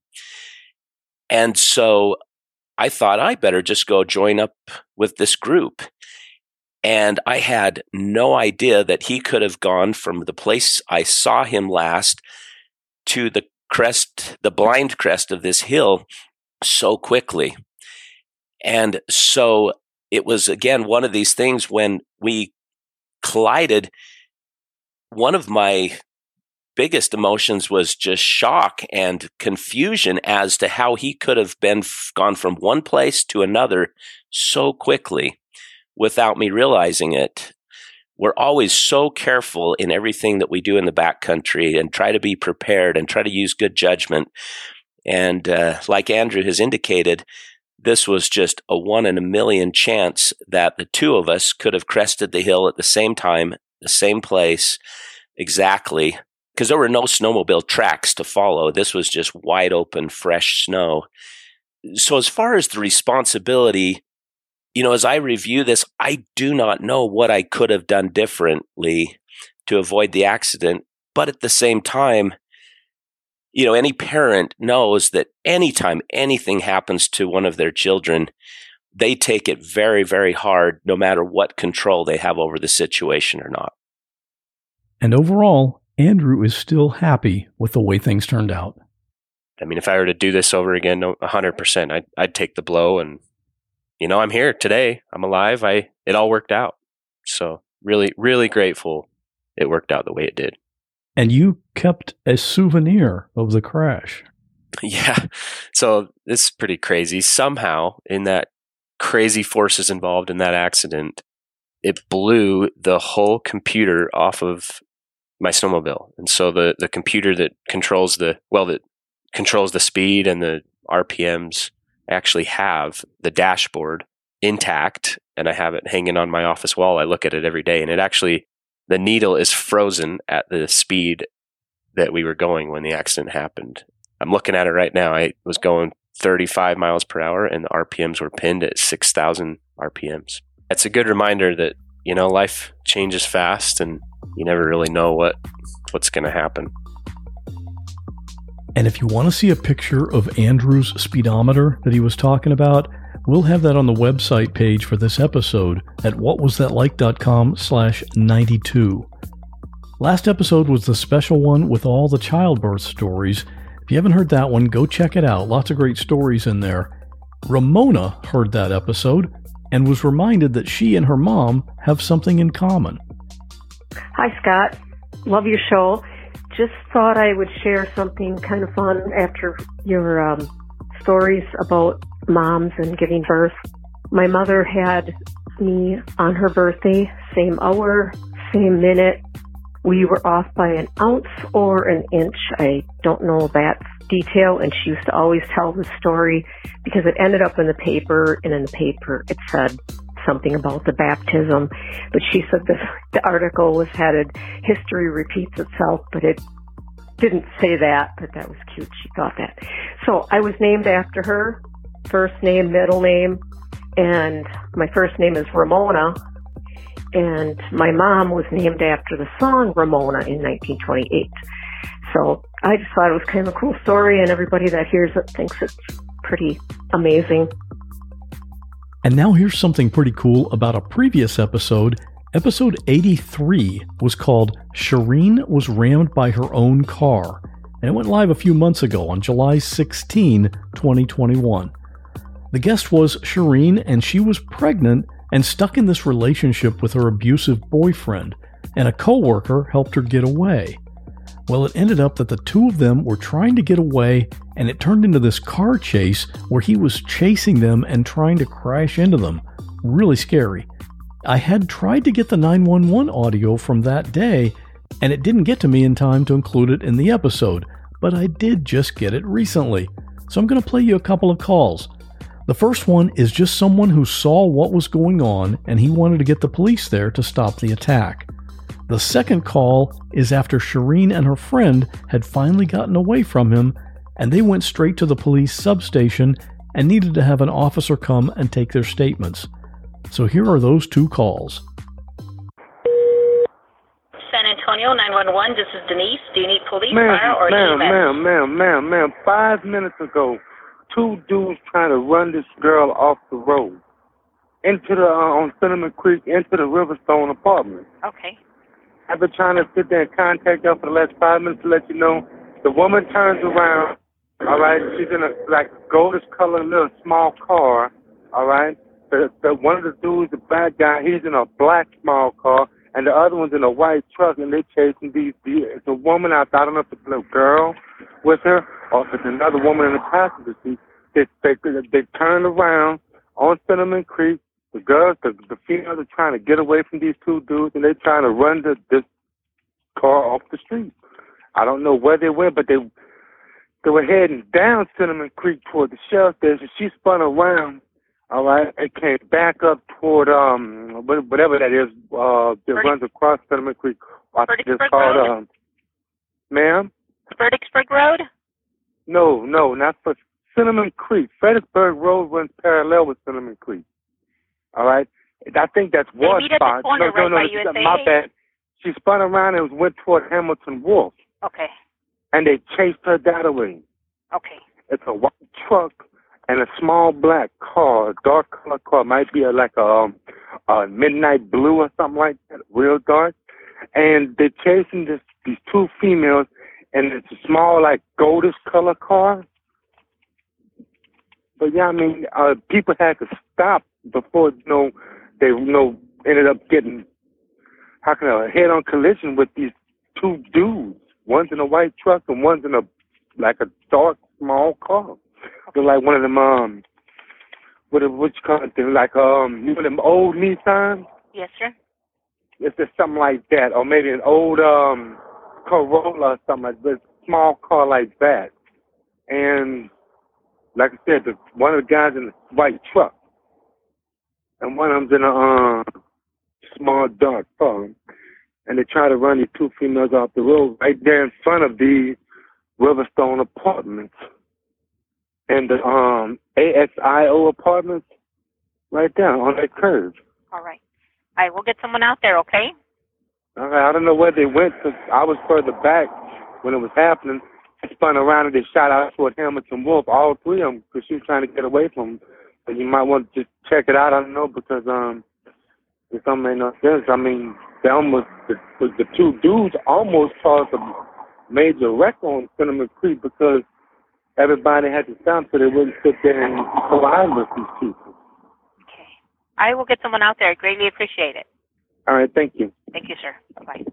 And so I thought I better just go join up with this group. And I had no idea that he could have gone from the place I saw him last to the blind crest of this hill so quickly. And so it was, again, one of these things when we collided. One of my biggest emotions was just shock and confusion as to how he could have gone from one place to another so quickly without me realizing it. We're always so careful in everything that we do in the backcountry and try to be prepared and try to use good judgment. And like Andrew has indicated, this was just a 1 in a million chance that the 2 of us could have crested the hill at the same time, the same place, exactly, because there were no snowmobile tracks to follow. This was just wide open, fresh snow. So as far as the responsibility, as I review this, I do not know what I could have done differently to avoid the accident. But at the same time, any parent knows that anytime anything happens to one of their children, they take it very, very hard, no matter what control they have over the situation or not. And overall, Andrew is still happy with the way things turned out. I mean, if I were to do this over again, 100%, I'd take the blow. And, I'm here today. I'm alive. It all worked out. So really, really grateful it worked out the way it did. And you kept a souvenir of the crash. Yeah. So this is pretty crazy. Somehow, in that crazy forces involved in that accident, it blew the whole computer off of my snowmobile. And so the computer that controls the speed and the RPMs, I actually have the dashboard intact, and I have it hanging on my office wall. I look at it every day, and the needle is frozen at the speed that we were going when the accident happened. I'm looking at it right now. I was going 35 miles per hour, and the RPMs were pinned at 6,000 RPMs. It's a good reminder that, life changes fast, and you never really know what's going to happen. And if you want to see a picture of Andrew's speedometer that he was talking about, we'll have that on the website page for this episode at whatwasthatlike.com/92. Last episode was the special one with all the childbirth stories. If you haven't heard that one, go check it out. Lots of great stories in there. Ramona heard that episode and was reminded that she and her mom have something in common. Hi, Scott. Love your show. Just thought I would share something kind of fun after your stories about moms and giving birth. My mother had me on her birthday, same hour, same minute, We were off by an ounce or an inch. I don't know that detail, and she used to always tell the story because it ended up in the paper, and in the paper it said something about the baptism. But she said the article was headed, "History repeats itself," but it didn't say that, but that was cute. She thought that. So I was named after her, first name, middle name, and my first name is Ramona, and my mom was named after the song Ramona in 1928. So I just thought it was kind of a cool story, and everybody that hears it thinks it's pretty amazing. And now here's something pretty cool about a previous episode. Episode 83 was called Shireen Was Rammed by Her Own Car, and it went live a few months ago on July 16, 2021. The guest was Shireen, and she was pregnant and stuck in this relationship with her abusive boyfriend, and a coworker helped her get away. Well, it ended up that the two of them were trying to get away, and it turned into this car chase where he was chasing them and trying to crash into them. Really scary. I had tried to get the 911 audio from that day, and it didn't get to me in time to include it in the episode, but I did just get it recently. So I'm going to play you a couple of calls. The first one is just someone who saw what was going on, and he wanted to get the police there to stop the attack. The second call is after Shireen and her friend had finally gotten away from him, and they went straight to the police substation and needed to have an officer come and take their statements. So here are those two calls. San Antonio 911, this is Denise. Do you need police, fire, or EMS? Ma'am, 5 minutes ago, two dudes trying to run this girl off the road into the, on Cinnamon Creek, into the Riverstone apartment. Okay. I've been trying to sit there and contact her for the last 5 minutes to let you know. The woman turns around, all right? She's in a, like, goldish colored little small car, all right? One of the dudes, the bad guy, he's in a black small car, and the other one's in a white truck, and they're chasing it's a woman out there. I don't know if it's a little girl with her or if it's another woman in the passenger seat. They turn around on Cinnamon Creek. The girls, the females are trying to get away from these two dudes, and they're trying to run this car off the street. I don't know where they went, but they were heading down Cinnamon Creek toward the Shell station. She spun around, all right, and came back up toward whatever that is that runs across Cinnamon Creek. It's called ma'am? Fredericksburg Road? No, not for Cinnamon Creek. Fredericksburg Road runs parallel with Cinnamon Creek. All right, I think that's one spot. No, my bad. She spun around and went toward Hamilton Wolf. Okay. And they chased her that way. Okay. It's a white truck and a small black car, a dark color car. Might be like a midnight blue or something like that, real dark. And they're chasing these two females, and it's a small, like, goldish color car. But yeah, I mean, people had to stop before, they ended up getting, a head-on collision with these two dudes. One's in a white truck and one's in a dark, small car. They're like one of them, what you call it, like, them old Nissans? Yes, sir. It's just something like that, or maybe an old, Corolla or something like that, a small car like that. And, like I said, one of the guys in the white truck, and one of them's in a small dark car, and they try to run these two females off the road right there in front of the Riverstone apartments and the ASIO apartments right there on that curve. All right. All right, we'll get someone out there, okay? All right, I don't know where they went, because I was further back when it was happening. They spun around and they shot out toward Hamilton Wolf, all three of them, because she was trying to get away from them. But you might want to just check it out. I don't know, because it don't make no sense. I mean, the two dudes almost caused a major wreck on Cinnamon Creek because everybody had to stop so they wouldn't sit there and collide with these people. Okay. I will get someone out there. I greatly appreciate it. All right, thank you. Thank you, sir. Bye-bye.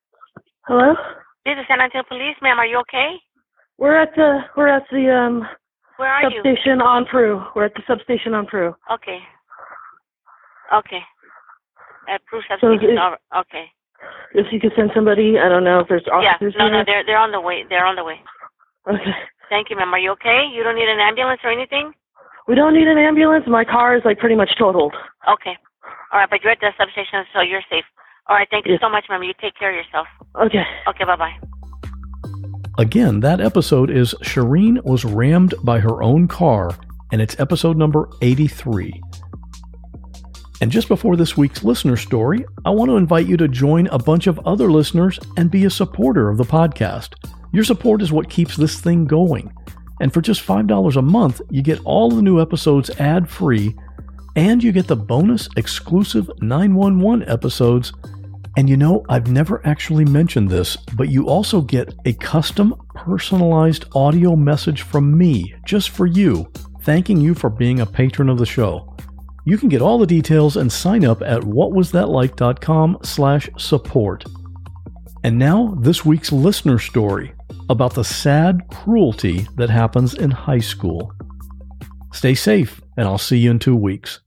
Hello? This is San Antonio Police, ma'am. Are you okay? We're at the Where are you? Substation on Prue. We're at the substation on Prue. Okay. Okay. At Prue substation. Okay. If you could send somebody, I don't know if there's officers Yeah. No, here. they're on the way. They're on the way. Okay. Thank you, ma'am. Are you okay? You don't need an ambulance or anything? We don't need an ambulance. My car is like pretty much totaled. Okay. All right, but you're at the substation, so you're safe. All right. Thank you so much, ma'am. You take care of yourself. Okay. Okay. Bye-bye. Again, that episode is Shireen was rammed by her own car, and it's episode number 83. And just before this week's listener story, I want to invite you to join a bunch of other listeners and be a supporter of the podcast. Your support is what keeps this thing going. And for just $5 a month, you get all the new episodes ad-free, and you get the bonus exclusive 911 episodes. And you know, I've never actually mentioned this, but you also get a custom personalized audio message from me, just for you, thanking you for being a patron of the show. You can get all the details and sign up at whatwasthatlike.com/support. And now, this week's listener story about the sad cruelty that happens in high school. Stay safe, and I'll see you in 2 weeks.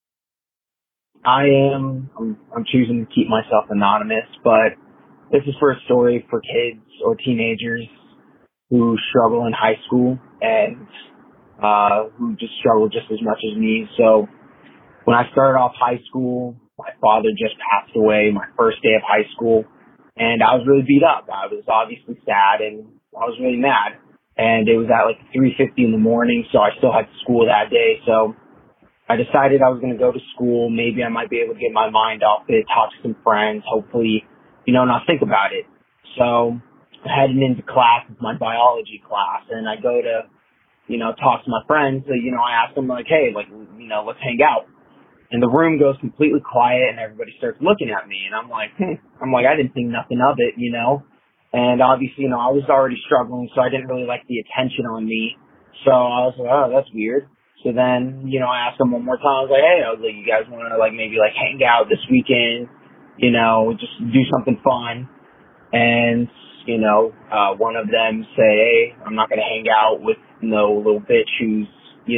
I'm choosing to keep myself anonymous, but this is for a story for kids or teenagers who struggle in high school and who just struggle just as much as me. So when I started off high school, my father just passed away my first day of high school, and I was really beat up. I was obviously sad, and I was really mad. And it was at like 3:50 in the morning, so I still had school that day. So I decided I was going to go to school. Maybe I might be able to get my mind off it, talk to some friends, hopefully, not think about it. So I'm heading into class, it's my biology class, and I go to, talk to my friends. I ask them like, hey, let's hang out. And the room goes completely quiet and everybody starts looking at me. And I'm like, I didn't think nothing of it, And obviously, I was already struggling, so I didn't really like the attention on me. So I was like, oh, that's weird. So then, I asked them one more time. I was like, hey, you guys want to maybe hang out this weekend, just do something fun. And, one of them say, hey, I'm not going to hang out with no little bitch who's,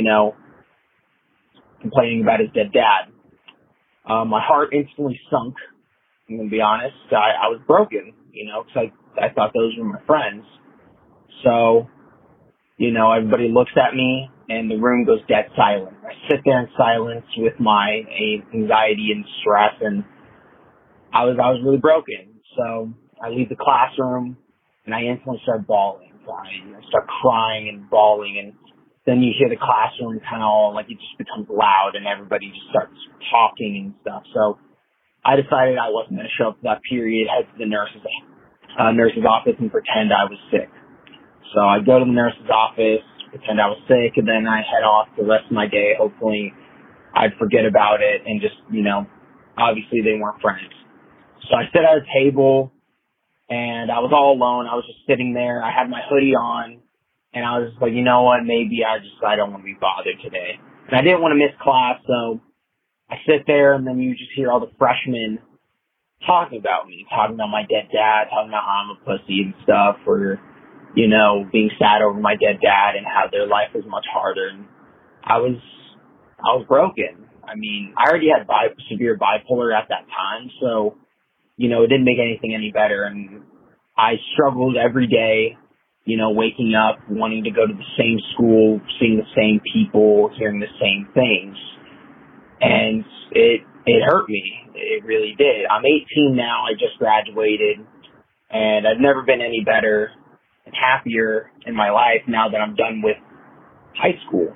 complaining about his dead dad. My heart instantly sunk. I'm going to be honest. I was broken, because I thought those were my friends. So, everybody looks at me and the room goes dead silent. I sit there in silence with my anxiety and stress, and I was really broken. So I leave the classroom and I instantly start bawling. So I start crying and bawling, and then you hear the classroom kind of all, it just becomes loud and everybody just starts talking and stuff. So I decided I wasn't going to show up for that period, head to the nurse's office and pretend I was sick. So I go to the nurse's office, pretend I was sick, and then I head off the rest of my day. Hopefully I'd forget about it and just, obviously they weren't friends. So I sit at a table and I was all alone. I was just sitting there. I had my hoodie on and I was just like, you know what, maybe I don't want to be bothered today. And I didn't want to miss class, so I sit there and then you just hear all the freshmen talking about me, talking about my dead dad, talking about how I'm a pussy and stuff, or, being sad over my dead dad and how their life was much harder. And I was broken. I mean, I already had severe bipolar at that time, so, it didn't make anything any better. And I struggled every day, waking up, wanting to go to the same school, seeing the same people, hearing the same things. And it hurt me. It really did. I'm 18 now. I just graduated, and I've never been any better and happier in my life now that I'm done with high school.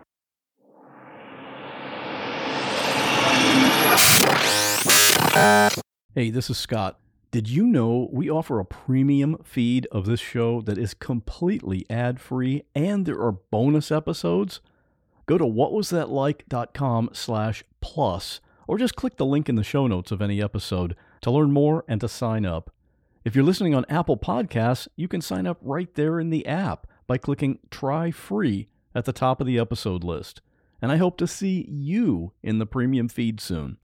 Hey, this is Scott. Did you know we offer a premium feed of this show that is completely ad-free, and there are bonus episodes? Go to whatwasthatlike.com/plus, or just click the link in the show notes of any episode to learn more and to sign up. If you're listening on Apple Podcasts, you can sign up right there in the app by clicking Try Free at the top of the episode list. And I hope to see you in the premium feed soon.